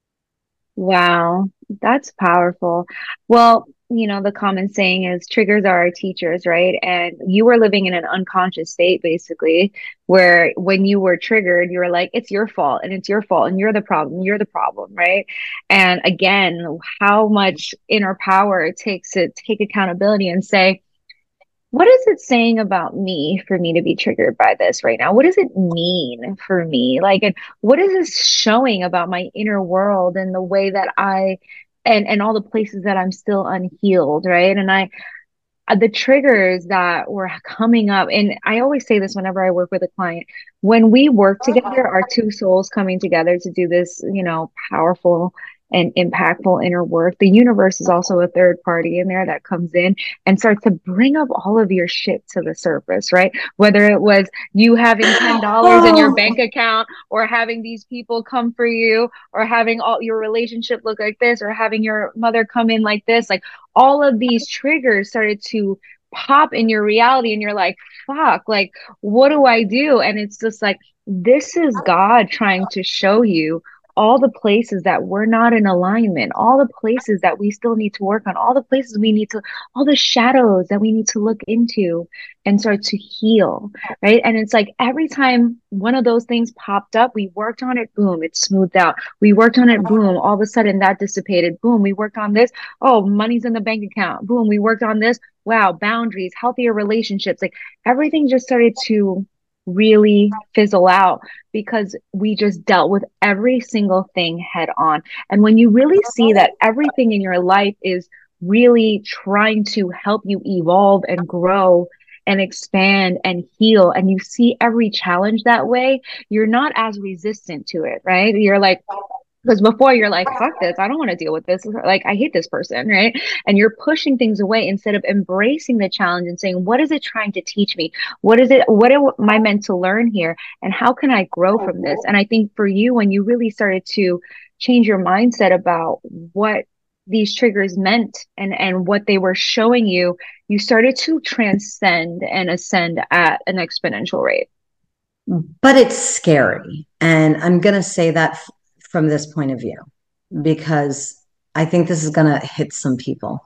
Wow, that's powerful. Well, the common saying is triggers are our teachers, right? And you were living in an unconscious state, basically, where when you were triggered, you were like, it's your fault and it's your fault and you're the problem, right? And again, how much inner power it takes to take accountability and say, what is it saying about me for me to be triggered by this right now? What does it mean for me? Like, and what is this showing about my inner world and the way that and all the places that I'm still unhealed, right? And the triggers that were coming up, and I always say this whenever I work with a client, when we work together, our two souls coming together to do this, powerful and impactful inner work, the universe is also a third party in there that comes in and starts to bring up all of your shit to the surface, right? Whether it was you having $10 in your bank Oh, account, or having these people come for you, or having all your relationship look like this, or having your mother come in like this, like all of these triggers started to pop in your reality, and you're like, fuck, like, what do I do? And it's just like, this is God trying to show you all the places that we're not in alignment, all the places that we still need to work on, all the places we need to, all the shadows that we need to look into and start to heal, right? And it's like every time one of those things popped up, we worked on it, boom, it smoothed out. We worked on it, boom, all of a sudden that dissipated, boom, we worked on this, oh, money's in the bank account, boom, we worked on this, wow, boundaries, healthier relationships, like everything just started to really fizzle out because we just dealt with every single thing head on. And when you really see that everything in your life is really trying to help you evolve and grow and expand and heal, and you see every challenge that way, you're not as resistant to it, right? You're like, because before you're like, fuck this, I don't want to deal with this. Like, I hate this person, right? And you're pushing things away instead of embracing the challenge and saying, what is it trying to teach me? What am I meant to learn here? And how can I grow from this? And I think for you, when you really started to change your mindset about what these triggers meant and what they were showing you, you started to transcend and ascend at an exponential rate. but it's scary. And I'm going to say that from this point of view, because I think this is going to hit some people.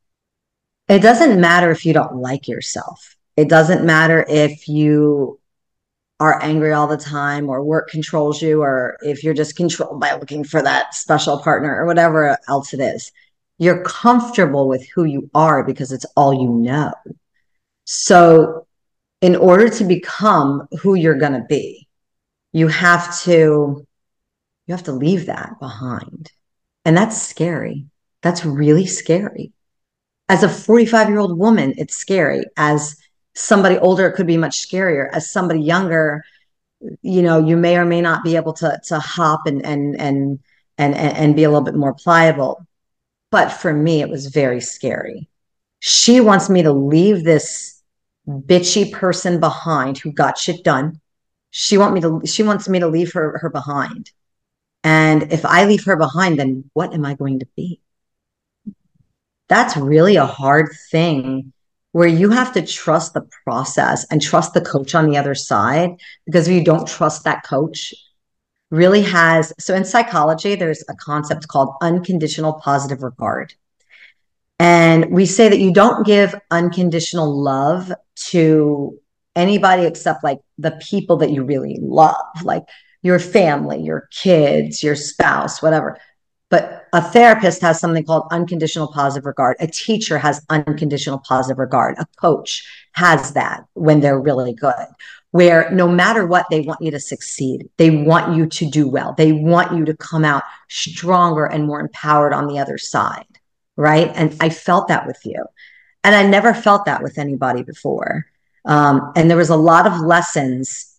It doesn't matter if you don't like yourself. It doesn't matter if you are angry all the time, or work controls you, or if you're just controlled by looking for that special partner or whatever else it is, you're comfortable with who you are because it's all you know. So in order to become who you're going to be, you have to leave that behind. And that's scary. That's really scary. As a 45-year-old woman, it's scary. As somebody older, it could be much scarier. As somebody younger, you may or may not be able to hop and be a little bit more pliable. But for me, it was very scary. She wants me to leave this bitchy person behind who got shit done. She wants me to leave her behind. And if I leave her behind, then what am I going to be? That's really a hard thing, where you have to trust the process and trust the coach on the other side, because if you don't trust that coach, really has, so in psychology, there's a concept called unconditional positive regard. And we say that you don't give unconditional love to anybody except like the people that you really love, like your family, your kids, your spouse, whatever. But a therapist has something called unconditional positive regard. A teacher has unconditional positive regard. A coach has that when they're really good, where no matter what, they want you to succeed. They want you to do well. They want you to come out stronger and more empowered on the other side, right? And I felt that with you. And I never felt that with anybody before. And there was a lot of lessons.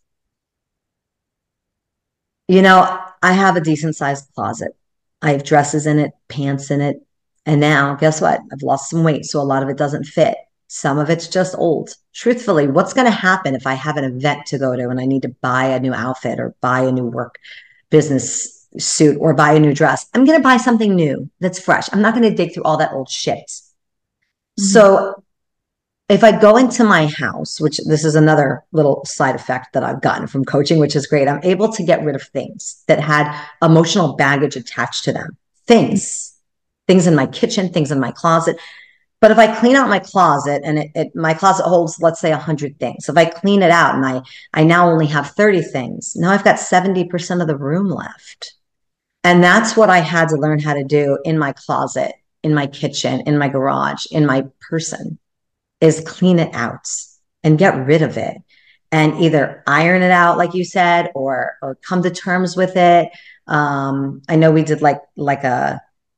I have a decent sized closet. I have dresses in it, pants in it. And now, guess what? I've lost some weight, so a lot of it doesn't fit. Some of it's just old. Truthfully, what's going to happen if I have an event to go to and I need to buy a new outfit or buy a new work business suit or buy a new dress? I'm going to buy something new that's fresh. I'm not going to dig through all that old shit. Mm-hmm. So if I go into my house, which this is another little side effect that I've gotten from coaching, which is great, I'm able to get rid of things that had emotional baggage attached to them. Things in my kitchen, things in my closet. But if I clean out my closet, and my closet holds, let's say, 100 things. If I clean it out and I now only have 30 things, now I've got 70% of the room left. And that's what I had to learn how to do in my closet, in my kitchen, in my garage, in my person, is clean it out and get rid of it, and either iron it out, like you said, or come to terms with it. I know we did like a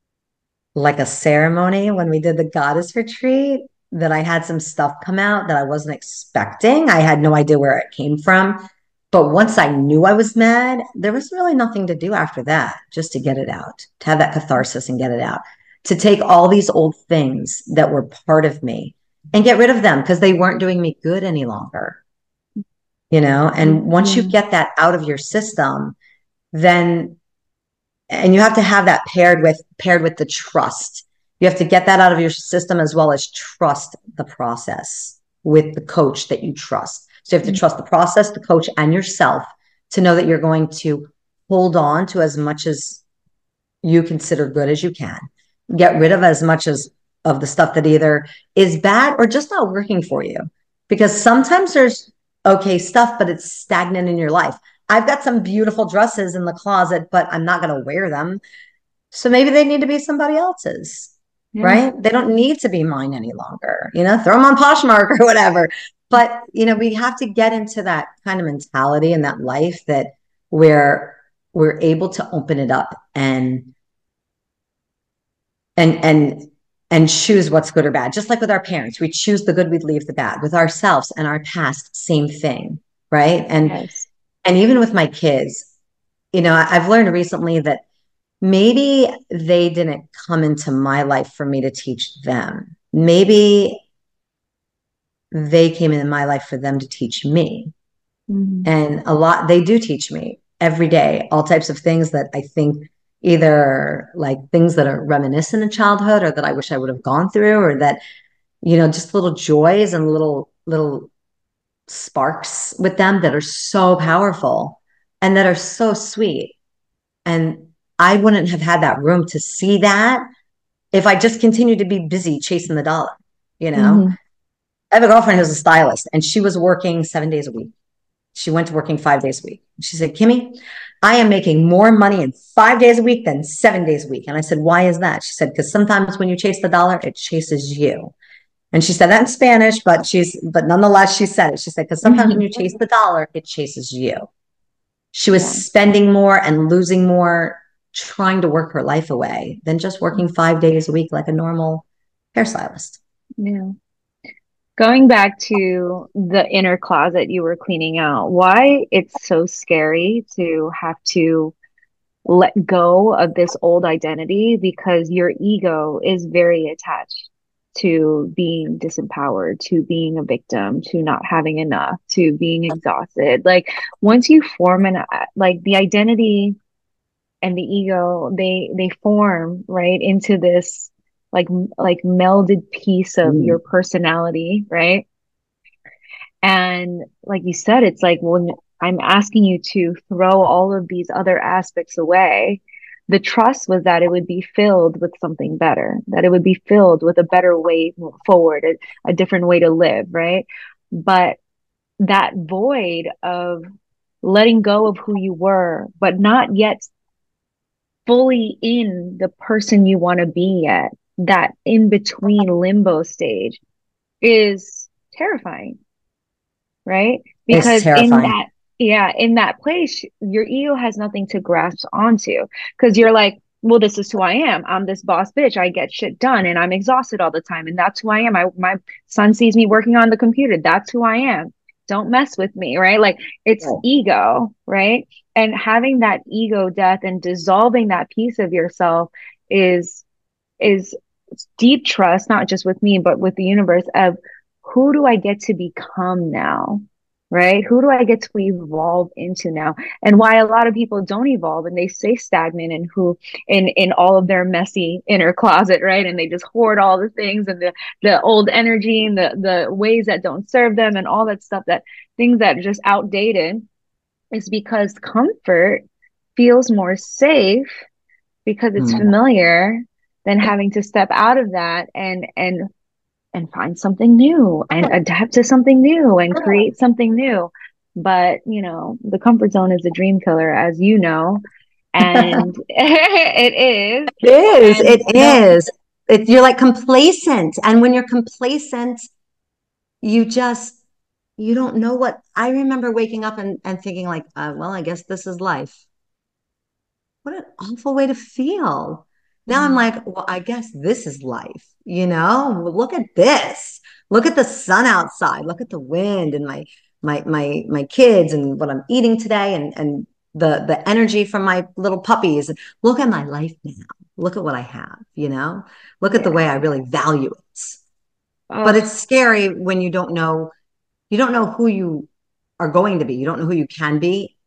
ceremony when we did the goddess retreat, that I had some stuff come out that I wasn't expecting. I had no idea where it came from. But once I knew I was mad, there was really nothing to do after that, just to get it out, to have that catharsis and get it out, to take all these old things that were part of me and get rid of them because they weren't doing me good any longer. And once you get that out of your system, then, and you have to have that paired with the trust. You have to get that out of your system, as well as trust the process with the coach that you trust. So you have to trust the process, the coach, and yourself, to know that you're going to hold on to as much as you consider good as you can. Get rid of as much of the stuff that either is bad or just not working for you. Because sometimes there's okay stuff, but it's stagnant in your life. I've got some beautiful dresses in the closet, but I'm not going to wear them. So maybe they need to be somebody else's, right? They don't need to be mine any longer. Throw them on Poshmark or whatever. But, we have to get into that kind of mentality and that life that where we're able to open it up and choose what's good or bad. Just like with our parents, we choose the good, we leave the bad. With ourselves and our past, same thing, right? And even with my kids, I've learned recently that maybe they didn't come into my life for me to teach them. Maybe they came into my life for them to teach me. Mm-hmm. And they do teach me every day, all types of things that I think either like things that are reminiscent of childhood, or that I wish I would have gone through, or that, just little joys and little sparks with them that are so powerful and that are so sweet. And I wouldn't have had that room to see that if I just continued to be busy chasing the dollar, Mm-hmm. I have a girlfriend who's a stylist, and she was working 7 days a week. She went to working 5 days a week. She said, Kimmy, I am making more money in 5 days a week than 7 days a week. And I said, why is that? She said, because sometimes when you chase the dollar, it chases you. And she said that in Spanish, but nonetheless, she said it. She said, because sometimes when you chase the dollar, it chases you. She was Yeah. spending more and losing more, trying to work her life away than just working 5 days a week like a normal hairstylist. Yeah. Going back to the inner closet you were cleaning out, why it's so scary to have to let go of this old identity because your ego is very attached to being disempowered, to being a victim, to not having enough, to being exhausted. Like once you form like the identity and the ego, they form right into this like melded piece of your Mm. personality, right? And like you said, it's like when I'm asking you to throw all of these other aspects away, the trust was that it would be filled with something better, that it would be filled with a better way forward, a different way to live, right? But that void of letting go of who you were, but not yet fully in the person you want to be yet, that in between limbo stage is terrifying, right? It's Because in terrifying. that, yeah, in that place, your ego has nothing to grasp onto because you're like, well, this is who I am. I'm this boss bitch. I get shit done and I'm exhausted all the time. And that's who I am. My son sees me working on the computer. That's who I am. Don't mess with me, right? Like it's Right. ego, right? And having that ego death and dissolving that piece of yourself is is deep trust, not just with me, but with the universe of who do I get to become now? Right? Who do I get to evolve into now? And why a lot of people don't evolve and they stay stagnant and who in all of their messy inner closet, right? And they just hoard all the things and the old energy and the ways that don't serve them and all that stuff that things that are just outdated is because comfort feels more safe because it's Mm. familiar than having to step out of that and find something new and adapt to something new and create something new. But, you know, the comfort zone is a dream killer, as you know, and it is. It is. And It is. You're like complacent. And when you're complacent, you just, you don't know what. I remember waking up and thinking, like, well, I guess this is life. What an awful way to feel. Now I'm mm, like, well, I guess this is life. Look at this. Look at the sun outside. Look at the wind and my kids and what I'm eating today and the energy from my little puppies. Look at my life now. Look at what I have. Look at the way yeah. I really value it. But it's Oh, scary when you don't know who you are going to be. You don't know who you can be,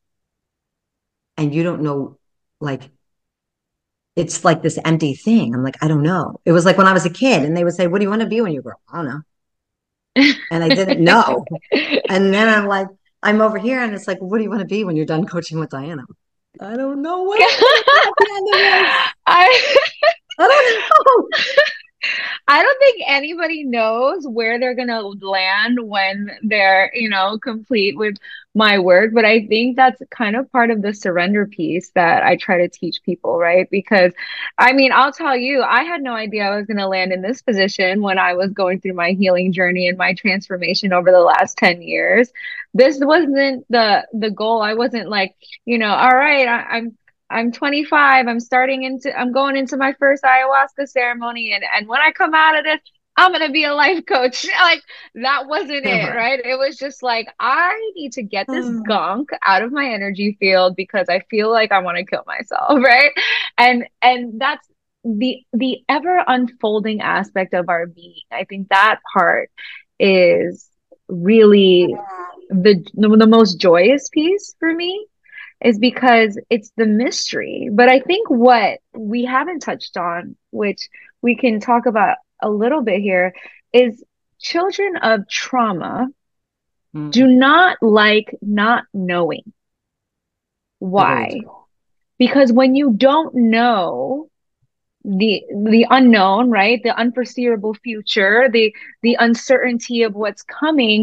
and you don't know, like, it's like this empty thing. I'm like, I don't know. It was like when I was a kid and they would say, what do you want to be when you grow up? I don't know. And I didn't know. And then I'm like, I'm over here and it's like, what do you want to be when you're done coaching with Diana? I don't know what I'm going to be at the end of this. I I don't know. I don't think anybody knows where they're gonna land when they're, complete with my work. But I think that's kind of part of the surrender piece that I try to teach people, right? Because I mean, I'll tell you, I had no idea I was gonna land in this position when I was going through my healing journey and my transformation over the last 10 years. This wasn't the goal. I wasn't like, all right, I'm 25. I'm going into my first ayahuasca ceremony. And when I come out of this, I'm going to be a life coach. Like that wasn't it, Right. right? It was just like, I need to get this gunk out of my energy field because I feel like I want to kill myself, right? And that's the ever unfolding aspect of our being. I think that part is really the most joyous piece for me is because it's the mystery. But I think what we haven't touched on, which we can talk about a little bit here, is children of trauma do Mm. not like not knowing. Agreed. Why? Because when you don't know the unknown, right? The unforeseeable future, the uncertainty of what's coming,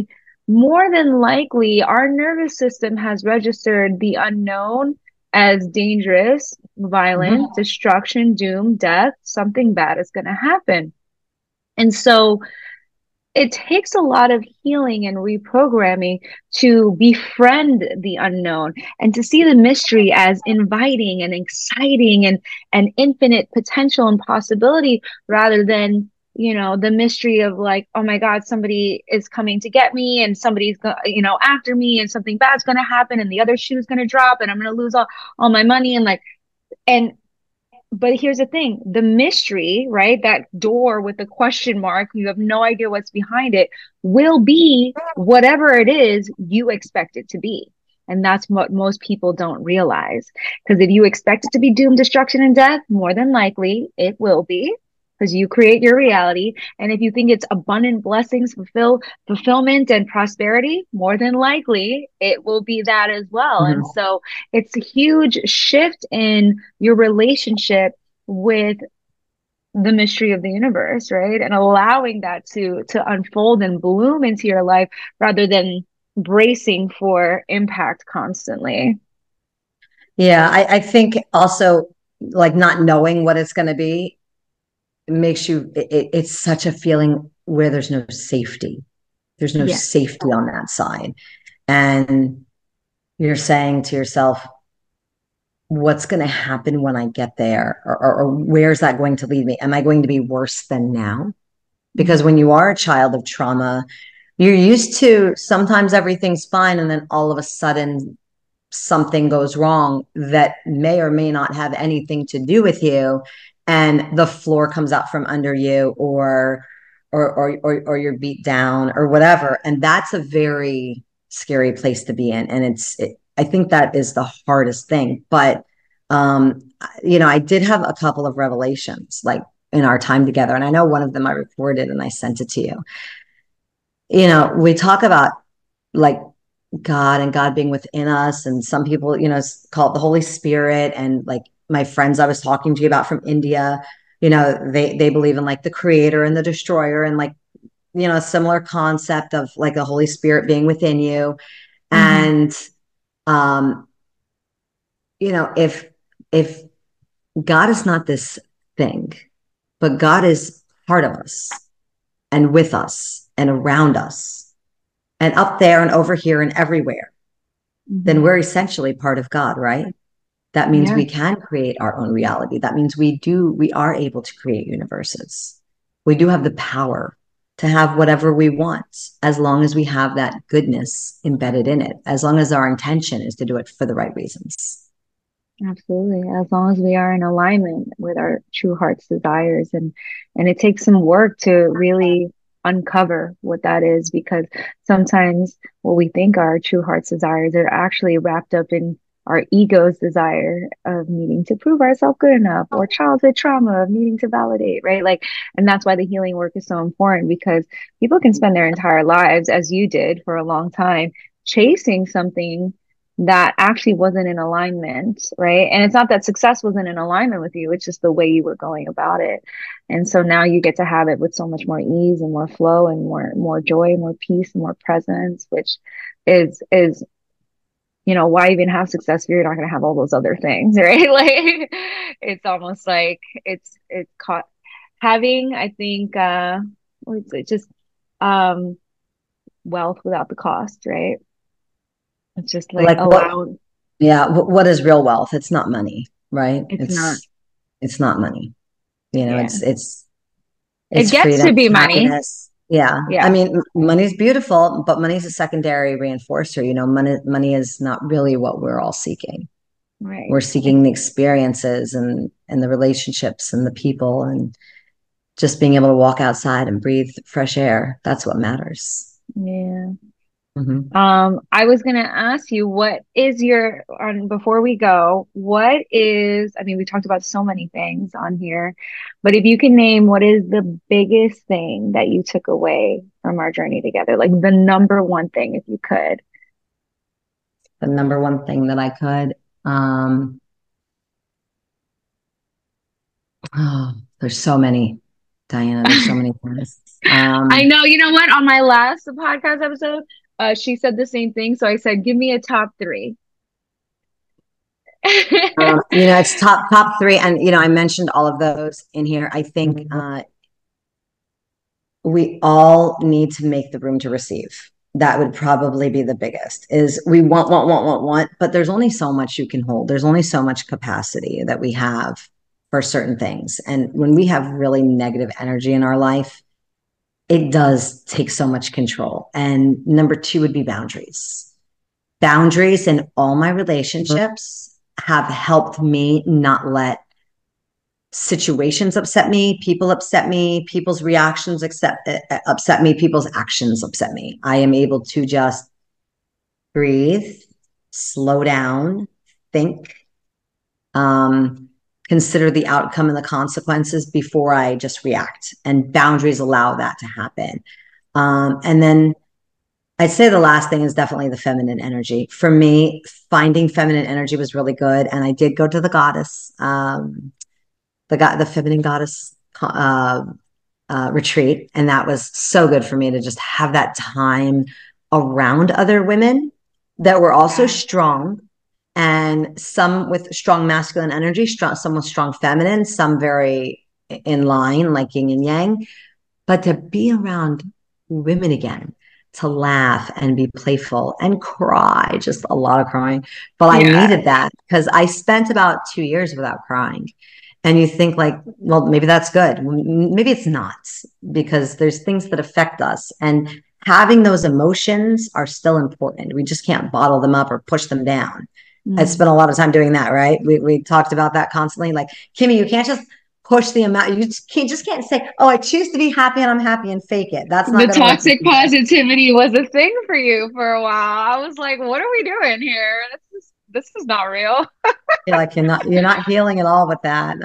more than likely our nervous system has registered the unknown as dangerous, violent, Mhm. destruction, doom, death, something bad is going to happen. And so it takes a lot of healing and reprogramming to befriend the unknown and to see the mystery as inviting and exciting and infinite potential and possibility rather than the mystery of like, oh my god, somebody is coming to get me and somebody's after me and something bad's going to happen and the other shoe's going to drop and I'm going to lose all my money and like and but here's the thing, the mystery, right? That door with the question mark, you have no idea what's behind it, will be whatever it is you expect it to be. And that's what most people don't realize. Because if you expect it to be doom, destruction, and death, more than likely it will be, because you create your reality. And if you think it's abundant blessings, fulfillment, and prosperity, more than likely it will be that as well. And Mhm. so it's a huge shift in your relationship with the mystery of the universe, right? And allowing that to unfold and bloom into your life rather than bracing for impact constantly. Yeah, I think also like not knowing what it's going to be makes you, it's such a feeling where there's no safety. There's no Yes. safety on that side. And you're saying to yourself, what's going to happen when I get there? Or where's that going to lead me? Am I going to be worse than now? Because Mm-hmm. when you are a child of trauma, you're used to sometimes everything's fine. And then all of a sudden, something goes wrong that may or may not have anything to do with you. And the floor comes out from under you, or you're beat down or whatever. And that's a very scary place to be in. And I think that is the hardest thing. But, um, I did have a couple of revelations like in our time together. And I know one of them I recorded and I sent it to you. We talk about like God and God being within us. And some people, call it the Holy Spirit. And like my friends I was talking to you about from India, they believe in like the creator and the destroyer and like, a similar concept of like the Holy Spirit being within you. Mm-hmm. And um, if God is not this thing, but God is part of us and with us and around us and up there and over here and everywhere, then Mm-hmm. we're essentially part of God, right? That means Yeah, we can create our own reality. That means we are able to create universes. We do have the power to have whatever we want as long as we have that goodness embedded in it, as long as our intention is to do it for the right reasons. absolutely. As long as we are in alignment with our true heart's desires and it takes some work to really uncover what that is because sometimes what we think are our true heart's desires are actually wrapped up in our ego's desire of needing to prove ourselves good enough or childhood trauma of needing to validate, right? Like, and that's why the healing work is so important because people can spend their entire lives, as you did for a long time, chasing something that actually wasn't in alignment, right? And it's not that success wasn't in alignment with you, it's just the way you were going about it. And so now you get to have it with so much more ease and more flow and more joy, more peace, and more presence, which is why even have success if you're not going to have all those other things, right? Like it's almost like it's caught having, I think, what's it just um wealth without the cost, right? It's just like Like what? allow. Yeah. What is real wealth? It's not money, right? It's not. It's not money. Yeah. It's It gets freedom, to be it's money. happiness. Yeah. I Yeah. mean, money's beautiful, but money's a secondary reinforcer. Money is not really what we're all seeking. Right. We're seeking the experiences and the relationships and the people and just being able to walk outside and breathe fresh air. That's what matters. Yeah. Hmm. I was gonna ask you, what is your on before we go, what is, I mean, we talked about so many things on here, but if you can name what is the biggest thing that you took away from our journey together, like the number one thing, if you could. The number one thing that I could, um, oh, there's so many, Diana, there's so many things. I know, you know what? On my last podcast episode, She said the same thing. So I said, give me a top three. It's top three, and I mentioned all of those in here. I think we all need to make the room to receive. That would probably be the biggest. Is we want, but there's only so much you can hold. There's only so much capacity that we have for certain things, and when we have really negative energy in our life, it does take so much control. And number two would be boundaries. Boundaries in all my relationships have helped me not let situations upset me, people upset me, people's reactions upset me, people's actions upset me. I am able to just breathe, slow down, think, consider the outcome and the consequences before I just react. And boundaries allow that to happen. And then I'd say the last thing is definitely the feminine energy. For me, finding feminine energy was really good. And I did go to the goddess, the feminine goddess retreat. And that was so good for me to just have that time around other women that were also strong, and some with strong masculine energy, some with strong feminine, some very in line, like yin and yang. But to be around women again, to laugh and be playful and cry, just a lot of crying. But I needed that because I spent about 2 years without crying. And you think like, well, maybe that's good. Maybe it's not, because there's things that affect us. And having those emotions are still important. We just can't bottle them up or push them down. I spent a lot of time doing that, right? We talked about that constantly. Like, Kimmy, you can't just push the amount. You just can't say, "Oh, I choose to be happy and I'm happy," and fake it. That's not The going to work. toxic positivity was a thing for you for a while. I was like, what are we doing here? This is not real. You're like, you're not healing at all with that.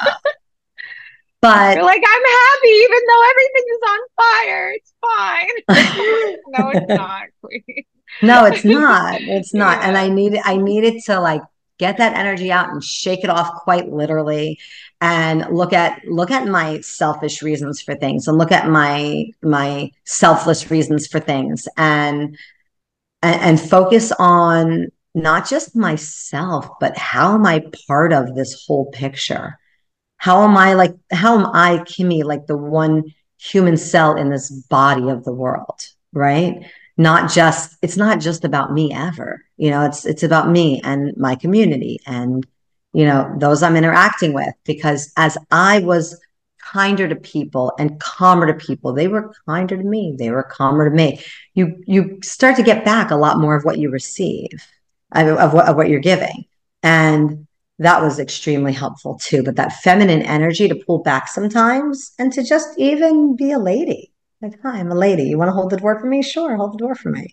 But you're like, I'm happy even though everything is on fire. It's fine. No, it's not, please. No, it's not. It's not. Yeah. And I needed to like get that energy out and shake it off quite literally, and look at my selfish reasons for things, and look at my selfless reasons for things, and focus on not just myself, but how am I part of this whole picture? How am I, Kimmy, like the one human cell in this body of the world, right? It's not just about me ever. It's about me and my community and, those I'm interacting with, because as I was kinder to people and calmer to people, they were kinder to me. They were calmer to me. You start to get back a lot more of what you receive, of what you're giving. And that was extremely helpful too. But that feminine energy to pull back sometimes and to just even be a lady. Like, hi, I'm a lady. You want to hold the door for me? Sure, hold the door for me.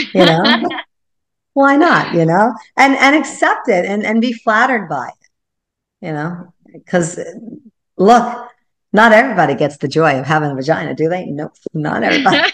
Why not? And accept it and be flattered by it, because look, not everybody gets the joy of having a vagina, do they? Nope, not everybody.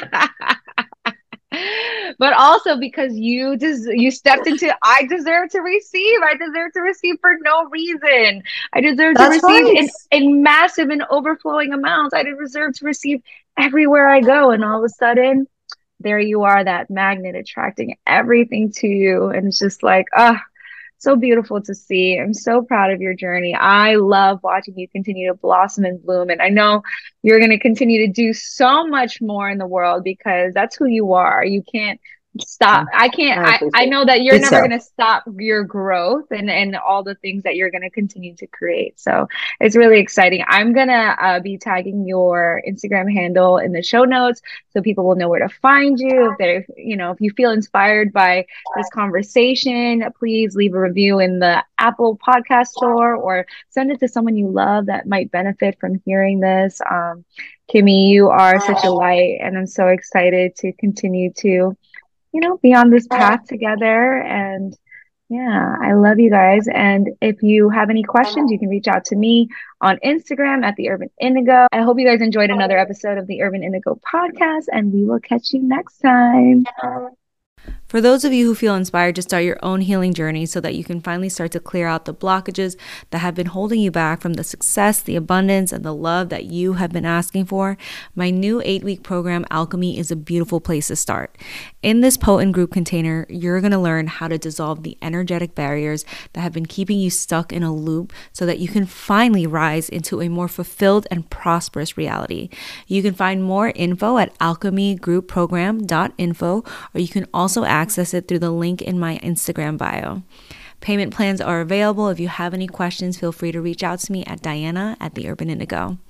But also because you stepped into, I deserve to receive. I deserve to receive for no reason. I deserve to receive right. in massive and overflowing amounts. I deserve to receive everywhere I go. And all of a sudden, there you are, that magnet attracting everything to you. And it's just like, so beautiful to see. I'm so proud of your journey. I love watching you continue to blossom and bloom. And I know you're going to continue to do so much more in the world because that's who you are. You can't stop. I know that you're never going to stop your growth and all the things that you're going to continue to create. So it's really exciting. I'm going to be tagging your Instagram handle in the show notes so people will know where to find you. If you feel inspired by this conversation, please leave a review in the Apple Podcast Store or send it to someone you love that might benefit from hearing this. Kimmy, you are such a light, and I'm so excited to continue to be on this path together. And yeah, I love you guys. And if you have any questions, you can reach out to me on Instagram at The Urban Indigo. I hope you guys enjoyed another episode of The Urban Indigo podcast, and we will catch you next time. For those of you who feel inspired to start your own healing journey so that you can finally start to clear out the blockages that have been holding you back from the success, the abundance, and the love that you have been asking for, my new 8-week program, Alchemy, is a beautiful place to start. In this potent group container, you're going to learn how to dissolve the energetic barriers that have been keeping you stuck in a loop so that you can finally rise into a more fulfilled and prosperous reality. You can find more info at alchemygroupprogram.info, or you can also access it through the link in my Instagram bio. Payment plans are available. If you have any questions, feel free to reach out to me at Diana@TheUrbanIndigo.